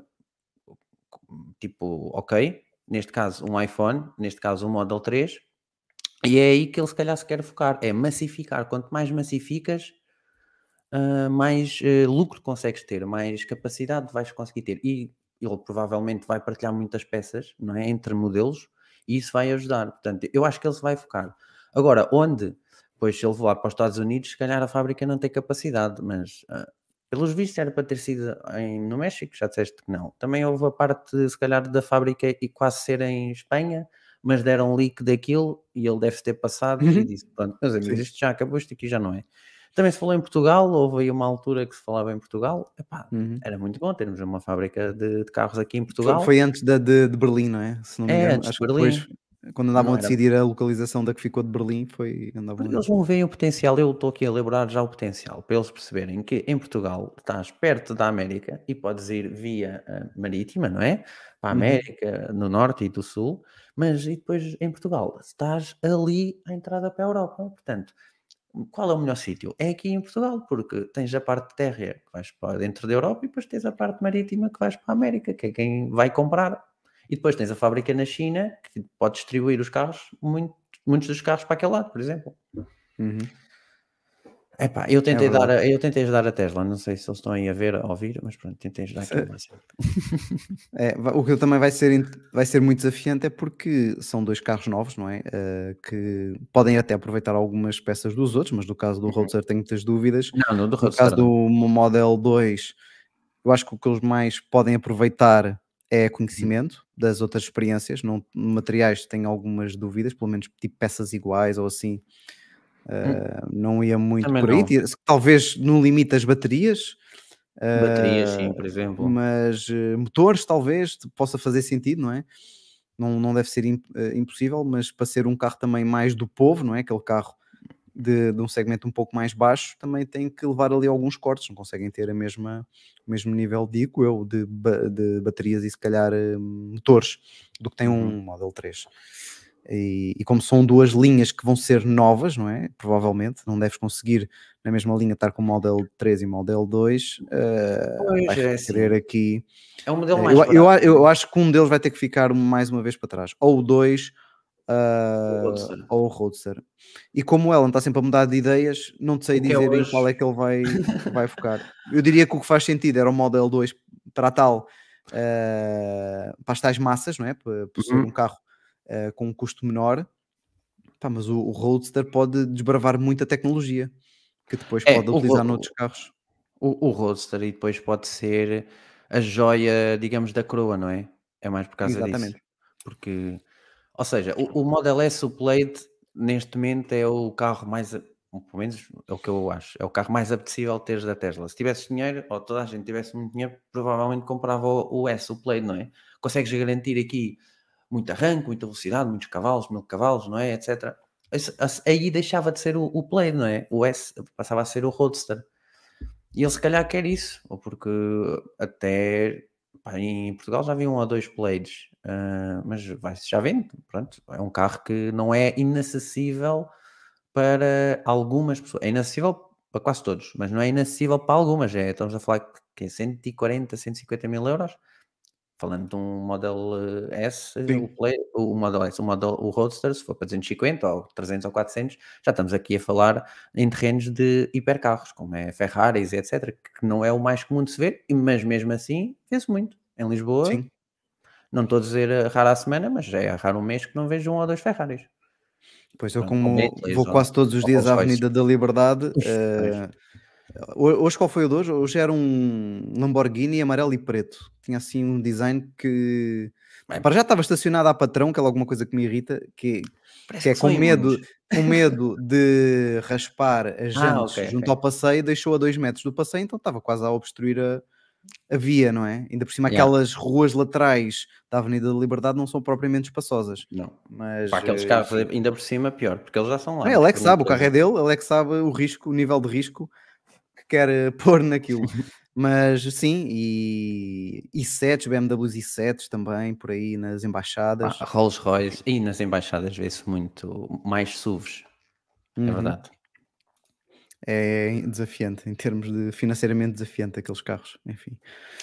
tipo, ok, neste caso um iPhone, neste caso um Model 3, e é aí que ele se calhar se quer focar, é massificar. Quanto mais massificas, mais lucro consegues ter, mais capacidade vais conseguir ter. E ele provavelmente vai partilhar muitas peças, não é, entre modelos, e isso vai ajudar. Portanto, eu acho que ele se vai focar. Agora, onde? Pois se ele voar para os Estados Unidos, se calhar a fábrica não tem capacidade, mas pelos vistos era para ter sido no México, já disseste que não. Também houve a parte, se calhar, da fábrica e quase ser em Espanha, mas deram leak daquilo e ele deve ter passado e disse, pronto, meus amigos, Sim. isto já acabou, isto aqui já não é. Também se falou em Portugal, houve aí uma altura que se falava em Portugal. Epá, era muito bom termos uma fábrica de carros aqui em Portugal. Foi antes de Berlim, não é? Se não me engano, Antes de acho que Berlim, depois, quando andavam não a era. decidir a localização da que ficou de Berlim, andavam Porque aí. eles não veem o potencial, eu estou aqui a elaborar já o potencial, para eles perceberem que em Portugal estás perto da América e podes ir via marítima, não é? Para a Uhum. América, no norte e do sul, mas e depois em Portugal estás ali à entrada para a Europa. Portanto, qual é o melhor sítio? É aqui em Portugal, porque tens a parte terra que vais para dentro da Europa e depois tens a parte marítima que vais para a América, que é quem vai comprar. E depois tens a fábrica na China que pode distribuir os carros, muitos dos carros para aquele lado, por exemplo. Uhum. Epá, eu É tentei verdade. eu tentei ajudar a Tesla, não sei se eles estão aí a ver, a ouvir, mas pronto, tentei ajudar aqui o máximo. O que também vai ser muito desafiante é porque são 2 carros novos, não é? Que podem até aproveitar algumas peças dos outros, mas no caso do Uhum. Roadster tenho muitas dúvidas. Não, no do No caso Roadster do não. Model 2, eu acho que o que eles mais podem aproveitar é Uhum. conhecimento das outras experiências. Não, materiais tenho algumas dúvidas, pelo menos tipo peças iguais ou assim, Hum, não ia muito também por aí. não. Talvez no limite as baterias, Baterias, ah, sim, por exemplo. mas motores talvez possa fazer sentido, não é? Não deve ser impossível, mas para ser um carro também mais do povo, não é? Aquele carro de um segmento um pouco mais baixo, também tem que levar ali alguns cortes, não conseguem ter o mesmo nível, digo eu, de baterias e se calhar motores do que tem Uhum. um Model 3. E como são 2 linhas que vão ser novas, não é? Provavelmente, não deves conseguir na mesma linha estar com o Model 3 e o Model 2, vai Pois, é requerer assim, aqui. é um modelo mais barato, não Eu é? acho que um deles vai ter que ficar mais uma vez para trás, ou o 2 O Roadster. ou o Roadster. E como o Elon está sempre a mudar de ideias, não te sei O que é dizer em qual hoje é que ele vai focar. Eu diria que o que faz sentido era o Model 2 para a tal, para as tais massas, não é? Por ser um uhum. carro com um custo menor. Pá, mas o Roadster pode desbravar muita tecnologia que depois É, pode utilizar noutros carros. o Roadster e depois pode ser a joia, digamos, da coroa, não é? É mais por causa disso. Exatamente. Porque, ou seja, o Model S, o Plaid, neste momento é o carro mais, pelo menos é o que eu acho, é o carro mais apetecível de teres da Tesla. Se tivesse dinheiro, ou toda a gente tivesse muito dinheiro, provavelmente comprava o S, o Plaid, não é? Consegues garantir aqui muito arranque, muita velocidade, muitos cavalos, 1000 cavalos, não é? Etc. Aí deixava de ser o Plaid, não é? O S passava a ser o Roadster. E ele se calhar quer isso, ou porque até pá, em Portugal já vi um ou dois Plaids, mas vai-se já vendo, pronto, é um carro que não é inacessível para algumas pessoas, é inacessível para quase todos, mas não é inacessível para algumas, estamos a falar que é 140, 150 mil euros, falando de um Model S, Sim, o Model S, o Roadster, se for para 250 ou 300 ou 400, já estamos aqui a falar em terrenos de hipercarros, como é Ferraris e etc, que não é o mais comum de se ver, mas mesmo assim vê-se muito. Em Lisboa, sim. não estou a dizer raro à semana, mas é raro um mês que não vejo um ou dois Ferraris. Pois eu Pronto, ou como Bentleys vou quase todos os ou dias Rolls à Royces. Avenida da Liberdade, Uf, pois. hoje qual foi o de hoje? Hoje era um Lamborghini amarelo e preto. Tinha assim um design que É, para já estava estacionado à patrão, que é alguma coisa que me irrita, que parece é que são imunes. com medo de raspar as Ok, jantes ok. junto ao passeio, deixou a 2 metros do passeio, então estava quase a obstruir a via, não é? Ainda por cima Yeah, aquelas ruas laterais da Avenida da Liberdade não são propriamente espaçosas, não. mas Para aqueles carros enfim. ainda por cima, pior, porque eles já são Não, largos ele é que por sabe, o carro é natureza. dele, ele é que sabe o risco, o nível de risco que quer pôr naquilo. Mas sim, e i7s, BMWs i7s também, por aí nas Pá, embaixadas. Rolls Royce e nas embaixadas vê-se muito mais SUVs, é Uhum. verdade. É desafiante, em termos de financeiramente desafiante aqueles carros, enfim.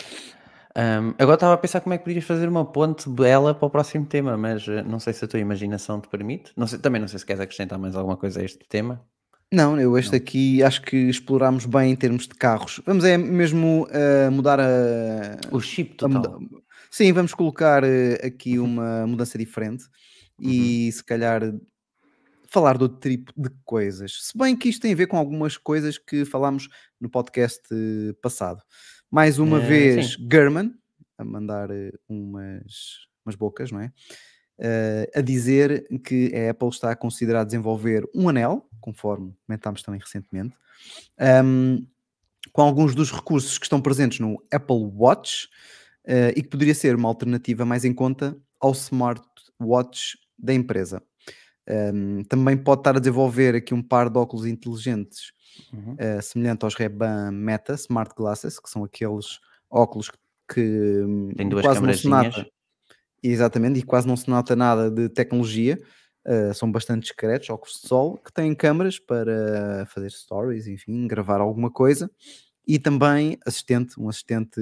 Agora estava a pensar como é que podias fazer uma ponte bela para o próximo tema, mas não sei se a tua imaginação te permite. Não sei, também não sei se queres acrescentar mais alguma coisa a este tema. Não, eu este Não. aqui acho que explorámos bem em termos de carros. Vamos é mesmo mudar O chip a total. sim, vamos colocar aqui Uhum, uma mudança diferente uhum, e se calhar falar de outro tipo de coisas. Se bem que isto tem a ver com algumas coisas que falámos no podcast passado. Mais uma vez, sim. German, a mandar umas bocas, não é? A dizer que a Apple está a considerar desenvolver um anel, conforme comentámos também recentemente, um, com alguns dos recursos que estão presentes no Apple Watch e que poderia ser uma alternativa mais em conta ao smartwatch da empresa. Também pode estar a desenvolver aqui um par de óculos inteligentes Uhum. semelhante aos Ray-Ban Meta Smart Glasses, que são aqueles óculos que Tem duas quase não se camarazinhas. nota, exatamente, e quase não se nota nada de tecnologia, são bastante discretos, óculos de sol, que têm câmaras para fazer stories, enfim, gravar alguma coisa, e também um assistente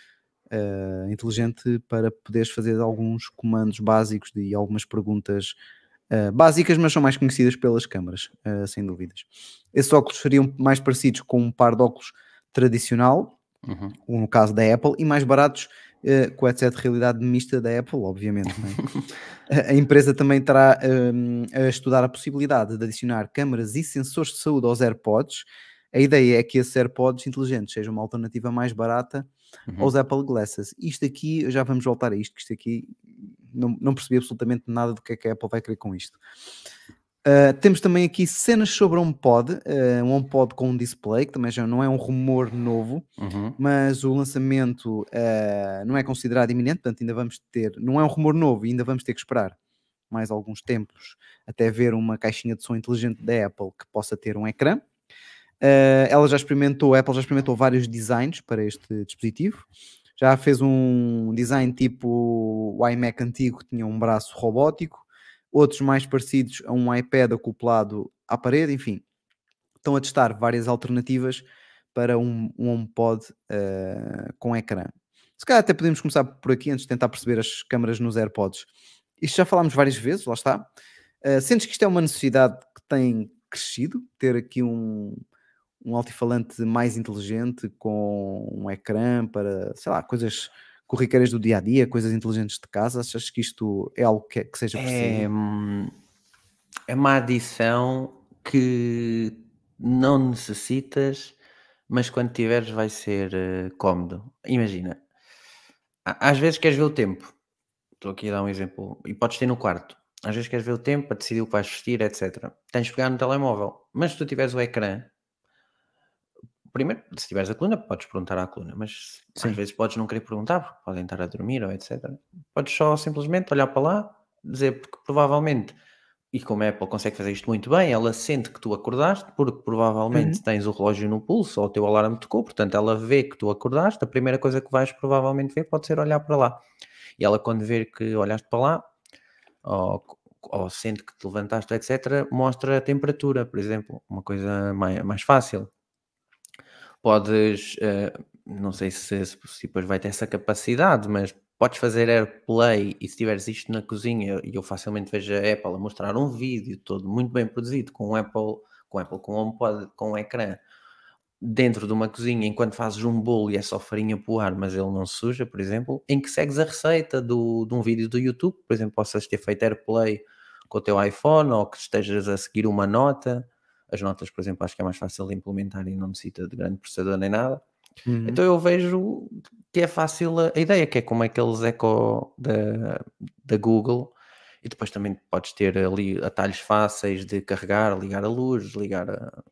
inteligente para poderes fazer alguns comandos básicos e algumas perguntas básicas, mas são mais conhecidas pelas câmaras, sem dúvidas. Esses óculos seriam mais parecidos com um par de óculos tradicional, ou no caso da Apple, e mais baratos com o headset de realidade mista da Apple, obviamente. Não é? A empresa também estará a estudar a possibilidade de adicionar câmaras e sensores de saúde aos AirPods. A ideia é que esses AirPods inteligentes sejam uma alternativa mais barata aos Apple Glasses. Isto aqui, já vamos voltar a isto, que isto aqui não percebi absolutamente nada do que é que a Apple vai querer com isto. Temos também aqui cenas sobre HomePod, um HomePod com um display, que também já não é um rumor novo, mas o lançamento não é considerado iminente, portanto ainda vamos ter, não é um rumor novo e ainda vamos ter que esperar mais alguns tempos até ver uma caixinha de som inteligente da Apple que possa ter um ecrã. A Apple já experimentou vários designs para este dispositivo. Já fez um design tipo o iMac antigo, que tinha um braço robótico, outros mais parecidos a um iPad acoplado à parede, enfim. Estão a testar várias alternativas para um HomePod com ecrã. Se calhar até podemos começar por aqui, antes de tentar perceber as câmaras nos AirPods. Isto já falámos várias vezes, lá está. Sentes que isto é uma necessidade que tem crescido, ter aqui um altifalante mais inteligente com um ecrã para, sei lá, coisas corriqueiras do dia a dia, coisas inteligentes de casa? Achas que isto é algo que seja preciso? É uma adição que não necessitas, mas quando tiveres vai ser cómodo. Imagina, às vezes queres ver o tempo. Estou aqui a dar um exemplo. E podes ter no quarto. Às vezes queres ver o tempo para decidir o que vais vestir, etc. Tens de pegar no telemóvel. Mas se tu tiveres o ecrã, primeiro, se tiveres a coluna, podes perguntar à coluna, mas Sim. às vezes podes não querer perguntar, porque podem estar a dormir ou etc. Podes só simplesmente olhar para lá, dizer, porque provavelmente, e como a Apple consegue fazer isto muito bem, ela sente que tu acordaste, porque provavelmente tens o relógio no pulso ou o teu alarme tocou, portanto ela vê que tu acordaste, a primeira coisa que vais provavelmente ver pode ser olhar para lá. E ela quando vê que olhaste para lá, ou sente que te levantaste, etc., mostra a temperatura, por exemplo, uma coisa mais fácil. Podes, não sei se depois vai ter essa capacidade, mas podes fazer AirPlay e se tiveres isto na cozinha, e eu facilmente vejo a Apple a mostrar um vídeo todo muito bem produzido com com HomePod, com um ecrã, dentro de uma cozinha, enquanto fazes um bolo e é só farinha para o ar, mas ele não se suja, por exemplo, em que segues a receita de um vídeo do YouTube, por exemplo, possas ter feito AirPlay com o teu iPhone, ou que estejas a seguir uma nota. As notas, por exemplo, acho que é mais fácil de implementar e não necessita de grande processador nem nada. Então eu vejo que é fácil a ideia, que é como aqueles Echo da Google, e depois também podes ter ali atalhos fáceis de carregar, ligar a luz, desligar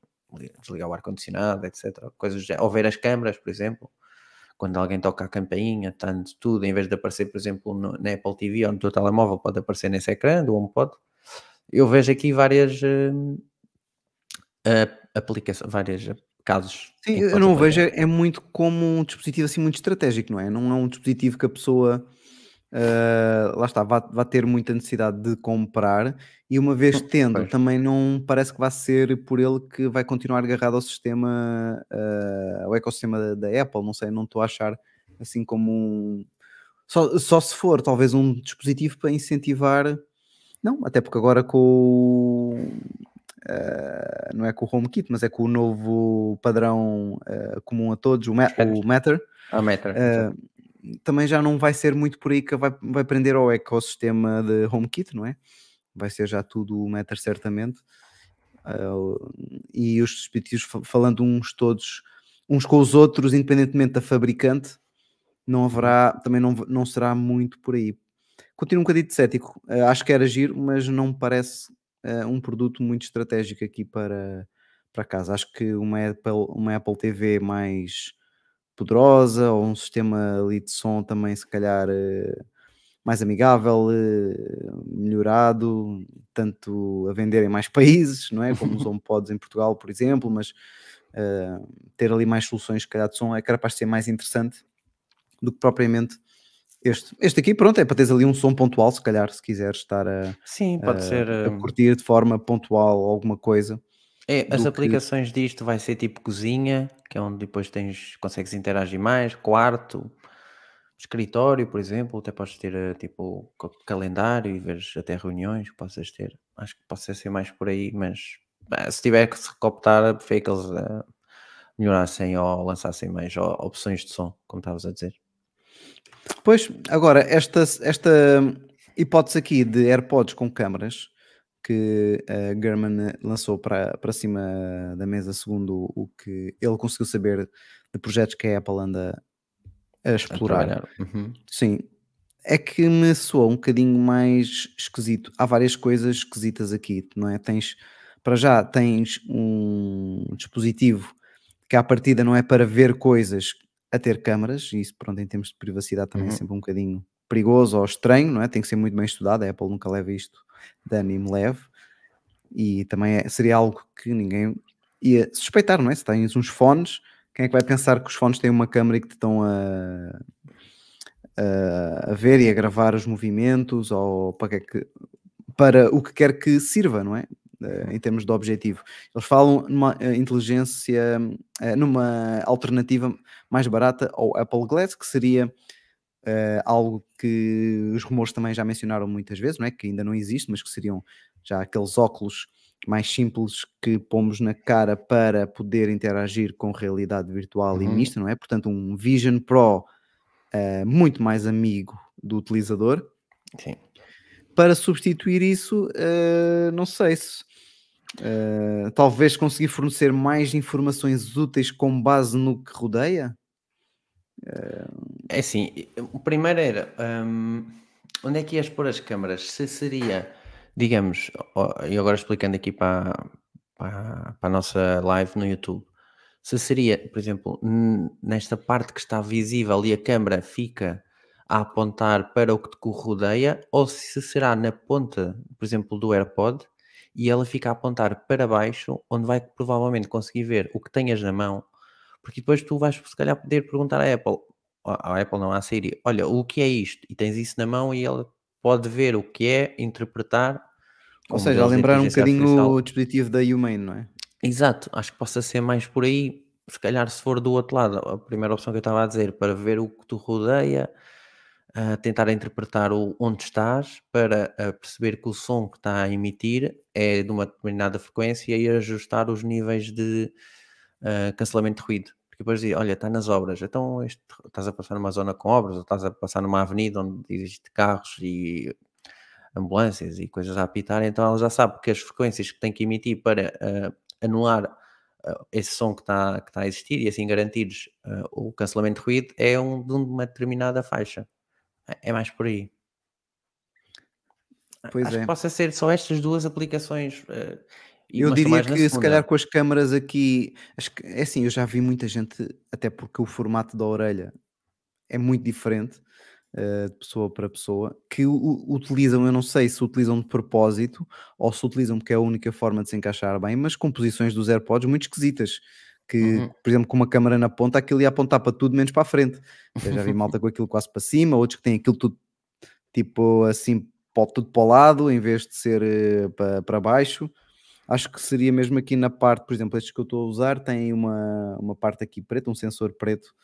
o ar-condicionado, etc. Coisas, ou ver as câmaras, por exemplo, quando alguém toca a campainha, tanto tudo, em vez de aparecer, por exemplo, na Apple TV ou no teu telemóvel, pode aparecer nesse ecrã do HomePod. Eu vejo aqui várias aplicações, vários casos Sim, em que eu podes não o vejo, aplicar. é muito como um dispositivo assim muito estratégico, não é? Não é um dispositivo que a pessoa, lá está, vá ter muita necessidade de comprar, e uma vez tendo, Pois. também não parece que vai ser por ele que vai continuar agarrado ao sistema, ao ecossistema da Apple, não sei, não estou a achar assim como um... Só se for talvez um dispositivo para incentivar, não, até porque agora não é com o HomeKit, mas é com o novo padrão comum a todos, o Matter, A Matter, exato. também já não vai ser muito por aí que vai prender ao ecossistema de HomeKit, não é? Vai ser já tudo o Matter certamente. E os dispositivos falando uns com os outros, independentemente da fabricante, não haverá, também não será muito por aí. Continuo um bocadinho cético, acho que era giro, mas não me parece um produto muito estratégico aqui para casa. Acho que uma Apple TV mais poderosa, ou um sistema ali de som também se calhar mais amigável, melhorado, tanto a vender em mais países, não é? Como os HomePods em Portugal, por exemplo, mas ter ali mais soluções, se calhar, de som é capaz de ser mais interessante do que propriamente Este aqui, pronto, é para teres ali um som pontual, se calhar, se quiseres estar Sim, pode ser. a curtir de forma pontual alguma coisa As do que. aplicações disto vai ser tipo cozinha, que é onde depois consegues interagir mais, quarto, escritório, por exemplo, até podes ter tipo calendário e veres até reuniões que possas ter. Acho que possa ser mais por aí, mas se tiver que se recoptar, prefiro que eles melhorassem ou lançassem mais opções de som, como estavas a dizer. Pois, agora, esta hipótese aqui de AirPods com câmaras que a German lançou para cima da mesa, segundo o que ele conseguiu saber de projetos que a Apple anda a A explorar. trabalhar. Uhum. Sim, é que me soa um bocadinho mais esquisito. Há várias coisas esquisitas aqui, não é? Para já, tens um dispositivo que à partida não é para ver coisas a ter câmaras, e isso, pronto, em termos de privacidade também é Uhum. sempre um bocadinho perigoso ou estranho, não é? Tem que ser muito bem estudado, a Apple nunca leva isto de ânimo leve, e também seria algo que ninguém ia suspeitar, não é? Se tens uns fones, quem é que vai pensar que os fones têm uma câmera e que te estão a ver e a gravar os movimentos, ou para o que quer que sirva, não é? Em termos de objetivo. Eles falam numa inteligência, numa alternativa mais barata ao Apple Glass, que seria algo que os rumores também já mencionaram muitas vezes, não é? Que ainda não existe, mas que seriam já aqueles óculos mais simples que pomos na cara para poder interagir com realidade virtual e Uhum. mista, não é? Portanto, um Vision Pro muito mais amigo do utilizador. Sim. Para substituir isso, não sei se talvez conseguir fornecer mais informações úteis com base no que rodeia. É assim, o primeiro era, onde é que ias pôr as câmaras? Se seria, digamos, e agora explicando aqui para a nossa live no YouTube, se seria, por exemplo, nesta parte que está visível e a câmara fica a apontar para o que te rodeia, ou se será na ponta, por exemplo, do AirPod, e ela fica a apontar para baixo, onde vai provavelmente conseguir ver o que tenhas na mão, porque depois tu vais se calhar poder perguntar à Apple, à Apple não, à Siri: "Olha, o que é isto?" E tens isso na mão e ela pode ver o que é, interpretar, Ou com seja, a modelos de lembrar um inteligência bocadinho artificial. o dispositivo da Humane, não é? Exato, acho que possa ser mais por aí. Se calhar, se for do outro lado, a primeira opção que eu estava a dizer, para ver o que te rodeia, tentar interpretar onde estás, para perceber que o som que está a emitir é de uma determinada frequência e ajustar os níveis de cancelamento de ruído. Porque depois diz, olha, está nas obras, então estás a passar numa zona com obras, ou estás a passar numa avenida onde existe carros e ambulâncias e coisas a apitar, então ela já sabe que as frequências que tem que emitir para anular esse som que está a existir e assim garantires o cancelamento de ruído é de uma determinada faixa. É mais por aí. Pois Acho que é. possa ser só estas duas aplicações, Eu mas são diria mais na que se calhar segunda. com as câmaras aqui, acho que é assim, eu já vi muita gente, até porque o formato da orelha é muito diferente, de pessoa para pessoa, que utilizam, eu não sei se utilizam de propósito ou se utilizam porque é a única forma de se encaixar bem, mas com posições dos AirPods muito esquisitas, que, Uhum. por exemplo, com uma câmera na ponta, aquilo ia apontar para tudo menos para a frente. Eu já vi malta com aquilo quase para cima, outros que têm aquilo tudo tipo assim, tudo para o lado, em vez de ser para baixo. Acho que seria mesmo aqui na parte, por exemplo, estes que eu estou a usar têm uma parte aqui preta, um sensor preto.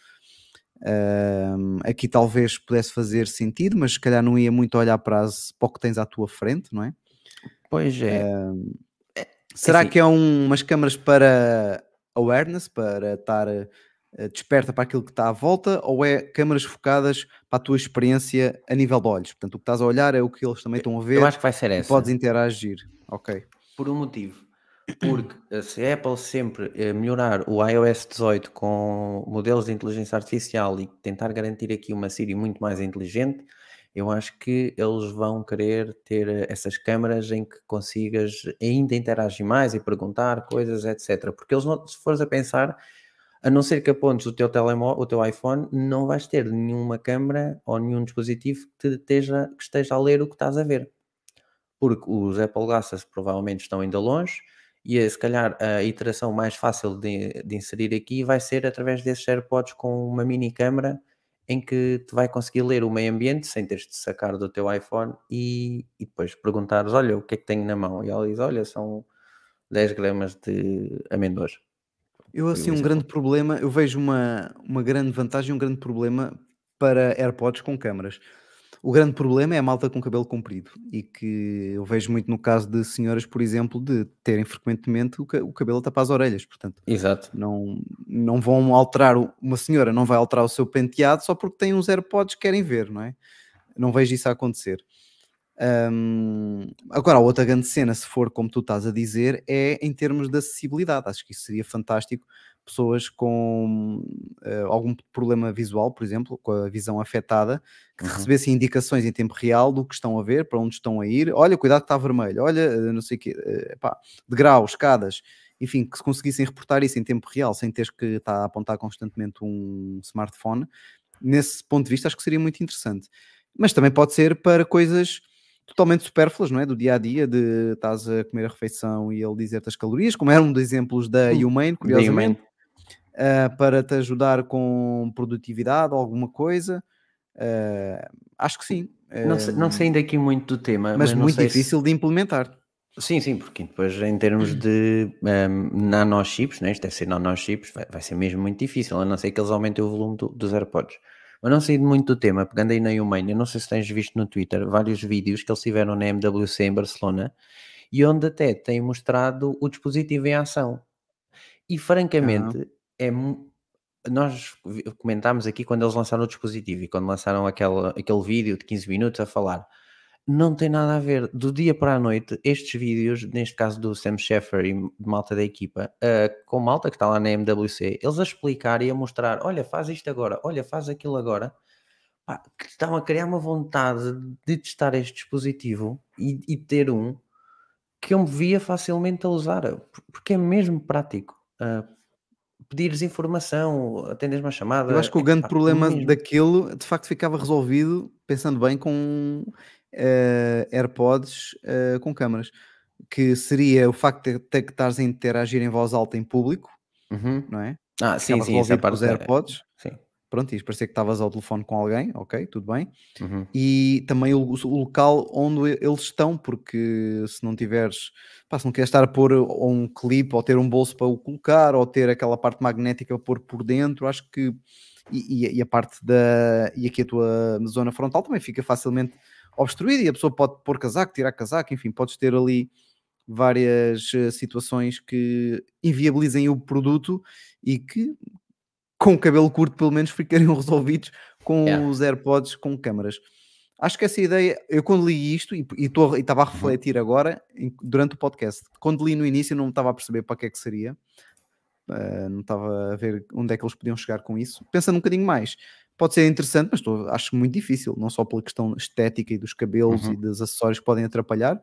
Aqui talvez pudesse fazer sentido, mas se calhar não ia muito olhar para o que tens à tua frente, não é? Pois é. É é Será assim, que é umas câmaras para awareness, para estar desperta para aquilo que está à volta, ou é câmaras focadas para a tua experiência a nível de olhos? Portanto, o que estás a olhar é o que eles também estão a eu ver acho que vai ser e podes essa. interagir. Ok. Por um motivo, porque se a Apple sempre melhorar o iOS 18 com modelos de inteligência artificial e tentar garantir aqui uma Siri muito mais inteligente, eu acho que eles vão querer ter essas câmaras em que consigas ainda interagir mais e perguntar coisas, etc. Porque eles não, se fores a pensar, a não ser que apontes o teu telemóvel, o teu iPhone, não vais ter nenhuma câmara ou nenhum dispositivo que esteja a ler o que estás a ver, porque os Apple Glasses provavelmente estão ainda longe e se calhar a iteração mais fácil de inserir aqui vai ser através desses AirPods com uma mini câmara em que te vai conseguir ler o meio ambiente sem teres de sacar do teu iPhone e depois perguntares, olha, o que é que tenho na mão? E ela diz, olha, são 10 gramas de amêndoas. Eu, Foi o assim, um grande exemplo. problema, eu vejo uma grande vantagem e um grande problema para AirPods com câmaras. O grande problema é a malta com cabelo comprido e que eu vejo muito no caso de senhoras, por exemplo, de terem frequentemente o cabelo a tapar as orelhas. Portanto, Exato. não vão alterar, uma senhora não vai alterar o seu penteado só porque tem uns AirPods que querem ver, não é? Não vejo isso a acontecer. Agora, a outra grande cena, se for como tu estás a dizer, é em termos de acessibilidade. Acho que isso seria fantástico. Pessoas com algum problema visual, por exemplo, com a visão afetada, que Uhum. recebessem indicações em tempo real do que estão a ver, para onde estão a ir. Olha, cuidado que está vermelho. Olha, não sei o quê, pá, degraus, escadas. Enfim, que se conseguissem reportar isso em tempo real, sem teres que estar a apontar constantemente um smartphone. Nesse ponto de vista, acho que seria muito interessante. Mas também pode ser para coisas totalmente supérfluas, não é? Do dia a dia, de estás a comer a refeição e ele dizer-te as calorias, como era um dos exemplos da Humane, Daí o main. curiosamente, para te ajudar com produtividade ou alguma coisa. Acho que sim, Não sei ainda aqui muito do tema, mas mas não muito sei se... difícil de implementar. Sim, sim, porque depois em termos de nanochips, né, isto deve ser nanochips, vai ser mesmo muito difícil, a não ser que eles aumentem o volume dos AirPods. Mas não sei muito do tema, pegando aí na Humane, eu não sei se tens visto no Twitter vários vídeos que eles tiveram na MWC em Barcelona e onde até têm mostrado o dispositivo em ação. E Ah, francamente, nós comentámos aqui quando eles lançaram o dispositivo e quando lançaram aquele vídeo de 15 minutos a falar. Não tem nada a ver. Do dia para a noite, estes vídeos, neste caso do Sam Sheffer e de malta da equipa, com malta que está lá na MWC, eles a explicar e a mostrar, olha, faz isto agora, olha, faz aquilo agora, pá, que estão a criar uma vontade de testar este dispositivo e ter um que eu me via facilmente a usar, porque é mesmo prático. Pedires informação, atendes uma eu acho chamada, que o é grande pá, problema mesmo. daquilo, de facto, ficava resolvido, pensando bem, com AirPods com câmaras, que seria o facto de ter que estares a interagir em voz alta em público, Uhum. não é? Sim, Ficava sim, essa resolvido com os parte AirPods. sim. Pronto, ias parecer que estavas ao telefone com alguém, ok, tudo bem. Uhum. E também o local onde eles estão, porque se não tiveres, pá, se não queres estar a pôr um clipe ou ter um bolso para o colocar ou ter aquela parte magnética a pôr por dentro, acho que e a parte e aqui a tua zona frontal também fica facilmente obstruída e a pessoa pode pôr casaco, tirar casaco, enfim, podes ter ali várias situações que inviabilizem o produto e que com o cabelo curto pelo menos ficariam resolvidos Yeah. com os AirPods com câmaras. Acho que essa ideia, eu quando li isto e estava a Uhum. refletir agora durante o podcast, quando li no início não estava a perceber para que é que seria, não estava a ver onde é que eles podiam chegar com isso. Pensando um bocadinho mais, pode ser interessante, mas acho muito difícil, não só pela questão estética e dos cabelos e Uhum. dos acessórios que podem atrapalhar,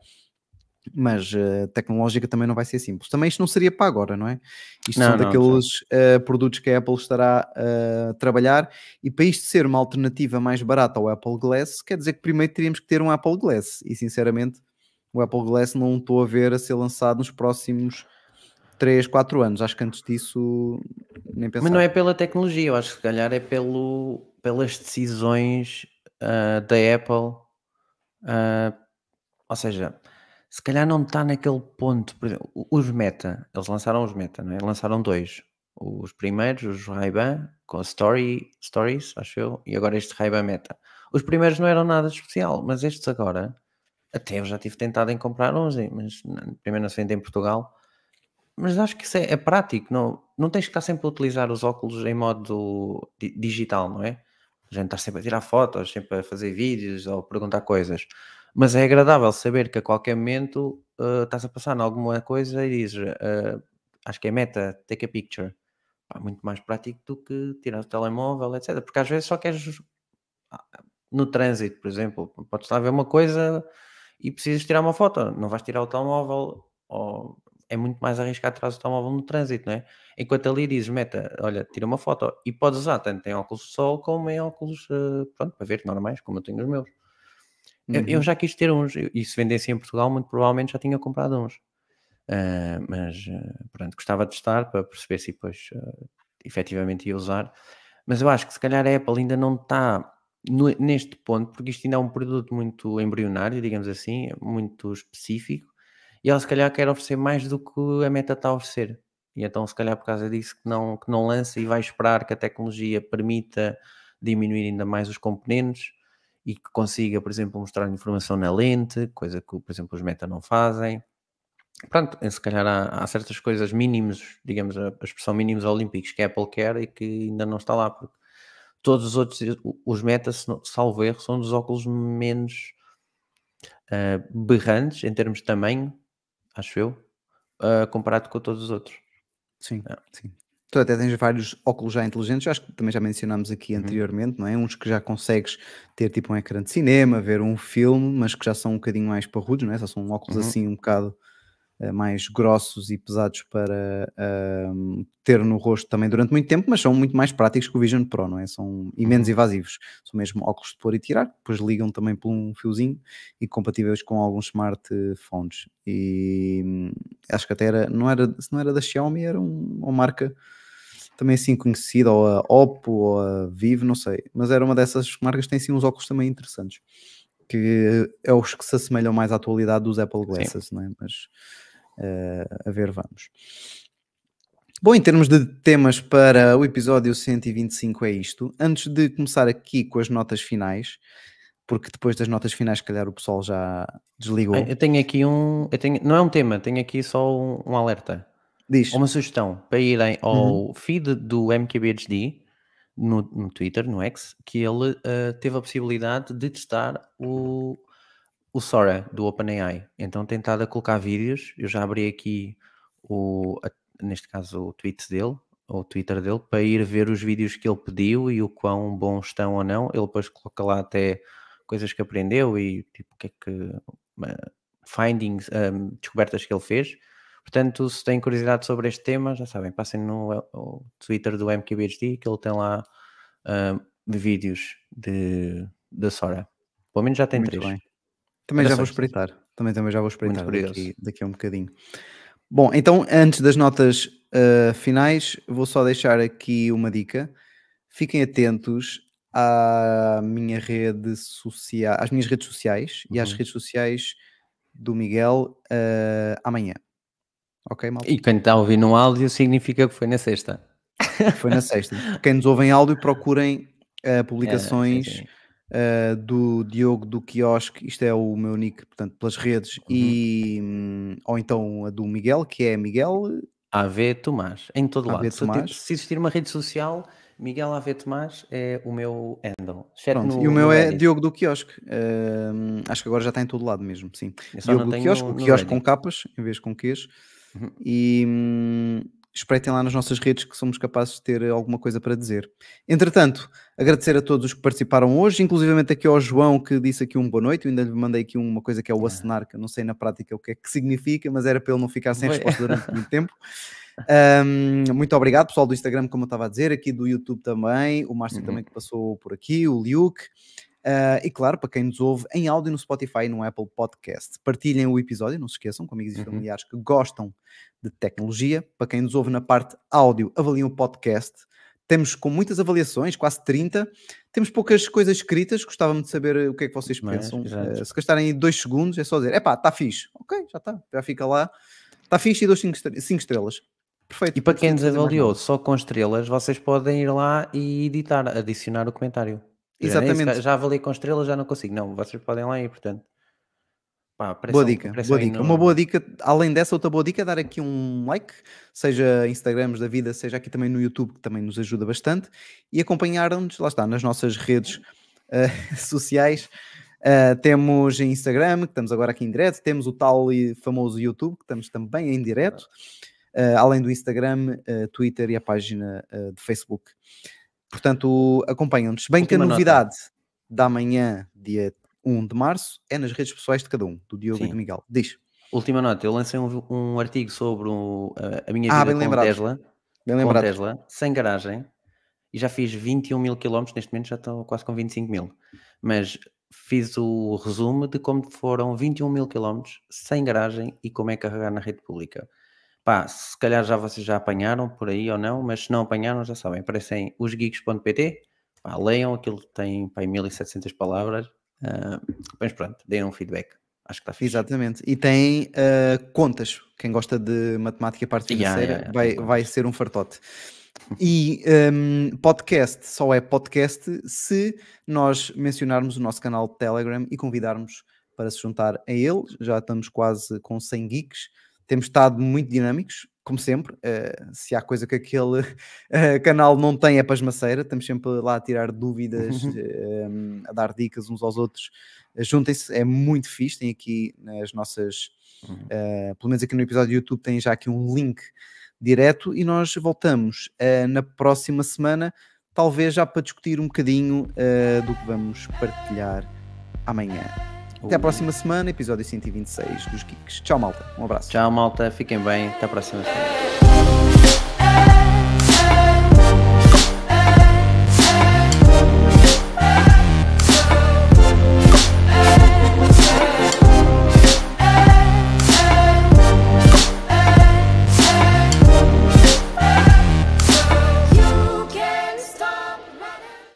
mas tecnológica também não vai ser simples. Também isto não seria para agora, não é? Isto são Não, não, já. daqueles produtos que a Apple estará a trabalhar e para isto ser uma alternativa mais barata ao Apple Glass, quer dizer que primeiro teríamos que ter um Apple Glass e sinceramente o Apple Glass não estou a ver a ser lançado nos próximos 3, 4 anos. Acho que antes disso nem Mas não pensar. é pela tecnologia, eu acho que se calhar é pelas decisões, da Apple, ah, ou seja, se calhar não está naquele ponto, por exemplo, os Meta, eles lançaram os Meta, não é? Lançaram 2, os primeiros, os Ray-Ban, com a Stories, acho eu, e agora este Ray-Ban Meta. Os primeiros não eram nada de especial, mas estes agora, até eu já tive tentado em comprar uns, mas primeiro não se vende em Portugal. Mas acho que isso é prático, não tens que estar sempre a utilizar os óculos em modo digital, não é? A gente está sempre a tirar fotos, sempre a fazer vídeos ou a perguntar coisas. Mas é agradável saber que a qualquer momento, estás a passar em alguma coisa e dizes, acho que é meta, take a picture. Pá, muito mais prático do que tirar o telemóvel, etc. Porque às vezes só queres, ah, no trânsito, por exemplo, podes estar a ver uma coisa e precisas tirar uma foto, não vais tirar o telemóvel ou é muito mais arriscado tirar o telemóvel no trânsito, não é? Enquanto ali dizes, meta, olha, tira uma foto e podes usar tanto em óculos de sol como em óculos, pronto, para ver normais, como eu tenho os meus. Eu Uhum. já quis ter uns e se vendessem em Portugal, muito provavelmente já tinha comprado uns. Mas pronto, gostava de testar para perceber se depois efetivamente ia usar. Mas eu acho que se calhar a Apple ainda não está neste ponto, porque isto ainda é um produto muito embrionário, digamos assim, muito específico, e ela se calhar quer oferecer mais do que a Meta está a oferecer. E então se calhar por causa disso que não lança e vai esperar que a tecnologia permita diminuir ainda mais os componentes e que consiga, por exemplo, mostrar informação na lente, coisa que, por exemplo, os Meta não fazem. Pronto, se calhar há certas coisas mínimos, digamos, a expressão mínimos olímpicos que a Apple quer e que ainda não está lá, porque todos os outros, os Meta, salvo erro, são dos óculos menos berrantes em termos de tamanho, acho eu, comparado com todos os outros. Sim, Ah, sim. Tu até tens vários óculos já inteligentes, acho que também já mencionámos aqui uhum, anteriormente, não é? Uns que já consegues ter tipo um ecrã de cinema, ver um filme, mas que já são um bocadinho mais parrudos, não é? Só são óculos uhum, assim um bocado mais grossos e pesados para ter no rosto também durante muito tempo, mas são muito mais práticos que o Vision Pro, não é? São e menos uhum. invasivos. São mesmo óculos de pôr e tirar, depois ligam também por um fiozinho e compatíveis com alguns smartphones. E acho que até era, se não era da Xiaomi, era uma marca também assim conhecida, ou a Oppo, ou a Vivo, não sei, mas era uma dessas marcas que tem sim uns óculos também interessantes, que é os que se assemelham mais à atualidade dos Apple Sim. Glasses, não é? Mas a ver, vamos. Bom, em termos de temas para o episódio 125 é isto. Antes de começar aqui com as notas finais, porque depois das notas finais, se calhar o pessoal já desligou. Eu tenho aqui não é um tema, tenho aqui só um alerta. Diz. Uma sugestão para irem Uhum. ao feed do MKBHD no Twitter, no X, que ele teve a possibilidade de testar o Sora do OpenAI. Então tem estado a colocar vídeos. Eu já abri aqui neste caso o tweet dele, ou o Twitter dele, para ir ver os vídeos que ele pediu e o quão bons estão ou não. Ele depois coloca lá até coisas que aprendeu e tipo o que é que findings, descobertas que ele fez. Portanto, se têm curiosidade sobre este tema, já sabem, passem no Twitter do MKBHD, que ele tem lá vídeos da Sora. Pelo menos já tem Muito 3. bem. Também Era já só vou isto. espreitar. Também já vou Muito espreitar curioso. daqui a um bocadinho. Bom, então antes das notas finais, vou só deixar aqui uma dica. Fiquem atentos à minha rede social, às minhas redes sociais e às Uhum. redes sociais do Miguel amanhã. Ok, malta? E quem está a ouvir no áudio significa que foi na sexta. Foi na sexta. Quem nos ouve em áudio, procurem Sim, publicações sim. do Diogo do Quiosque, isto é o meu nick, portanto, pelas redes, Uhum. e, ou então a do Miguel, que é Miguel AV Tomás, em todo AV lado. Tomás. Se existir uma rede social, Miguel AV Tomás é o meu handle, exceto Pronto, e o no meu é Reddit. Diogo do Quiosque. Acho que agora já está em todo lado mesmo, sim. Eu só Diogo não do tenho Quiosque, o no quiosque com Reddit. capas em vez com Qs. Uhum. E espreitem lá nas nossas redes que somos capazes de ter alguma coisa para dizer. Entretanto, agradecer a todos os que participaram hoje, inclusivamente aqui ao João que disse aqui um boa noite. Eu ainda lhe mandei aqui uma coisa que é o Ah, acenar, que eu não sei na prática o que é que significa, mas era para ele não ficar sem foi. resposta durante muito tempo. Muito obrigado, pessoal do Instagram, como eu estava a dizer, aqui do YouTube também, o Márcio Uhum. também que passou por aqui, o Liuk. E claro, para quem nos ouve em áudio no Spotify e no Apple Podcast, partilhem o episódio, não se esqueçam, com amigos e Uhum. familiares que gostam de tecnologia. Para quem nos ouve na parte áudio, avaliem o podcast. Temos com muitas avaliações, quase 30. Temos poucas coisas escritas, gostava-me de saber o que é que vocês Mas, pensam. exato. Se gastarem 2 segundos, é só dizer: epá, está fixe. Ok, já está, já fica lá. Está fixe e dou 5 estrelas. Perfeito, E não para quem precisa de fazer mais desavaliou nada. só com estrelas, vocês podem ir lá e editar, adicionar o comentário. Exatamente. Já avaliei com estrelas, já não consigo. Não, vocês podem lá ir, portanto. Pá, Boa dica, apareçam boa aí dica. Uma boa no. dica, além dessa, outra boa dica é dar aqui um like, seja Instagrams da vida, seja aqui também no YouTube, que também nos ajuda bastante, e acompanhar-nos, lá está, nas nossas redes sociais. Temos Instagram, que estamos agora aqui em direto, temos o tal e famoso YouTube, que estamos também em direto, além do Instagram, Twitter e a página de Facebook. Portanto, acompanham-nos. Se bem que a Última nota. novidade da manhã, dia 1 de março, é nas redes pessoais de cada um, do Diogo e do Sim. Miguel. Diz. Última nota. Eu lancei um artigo sobre a minha vida Bem lembrado. Bem com lembrado. Tesla, sem garagem, e já fiz 21.000 quilómetros, neste momento já estou quase com 25.000. Mas fiz o resumo de como foram 21.000 quilómetros sem garagem e como é carregar na rede pública. Pá, se calhar vocês já apanharam por aí ou não, mas se não apanharam, já sabem, aparecem osgeeks.pt, pá, leiam, aquilo tem, pá, 1700 palavras, mas pronto, deem um feedback, acho que está fixe. Exatamente. E tem contas. Quem gosta de matemática e parte financeira Tem vai contas. ser um fartote. E podcast só é podcast se nós mencionarmos o nosso canal de Telegram e convidarmos para se juntar a ele. Já estamos quase com 100 geeks. Temos estado muito dinâmicos, como sempre. Se há coisa que aquele canal não tem é pasmaceira. Estamos sempre lá a tirar dúvidas, a dar dicas uns aos outros. Juntem-se, é muito fixe. Tem aqui nas nossas... pelo menos aqui no episódio do YouTube tem já aqui um link direto e nós voltamos na próxima semana, talvez já para discutir um bocadinho do que vamos partilhar amanhã. Até à próxima semana, episódio 126 dos Geeks. Tchau, malta. Um abraço. Tchau, malta. Fiquem bem. Até a próxima semana.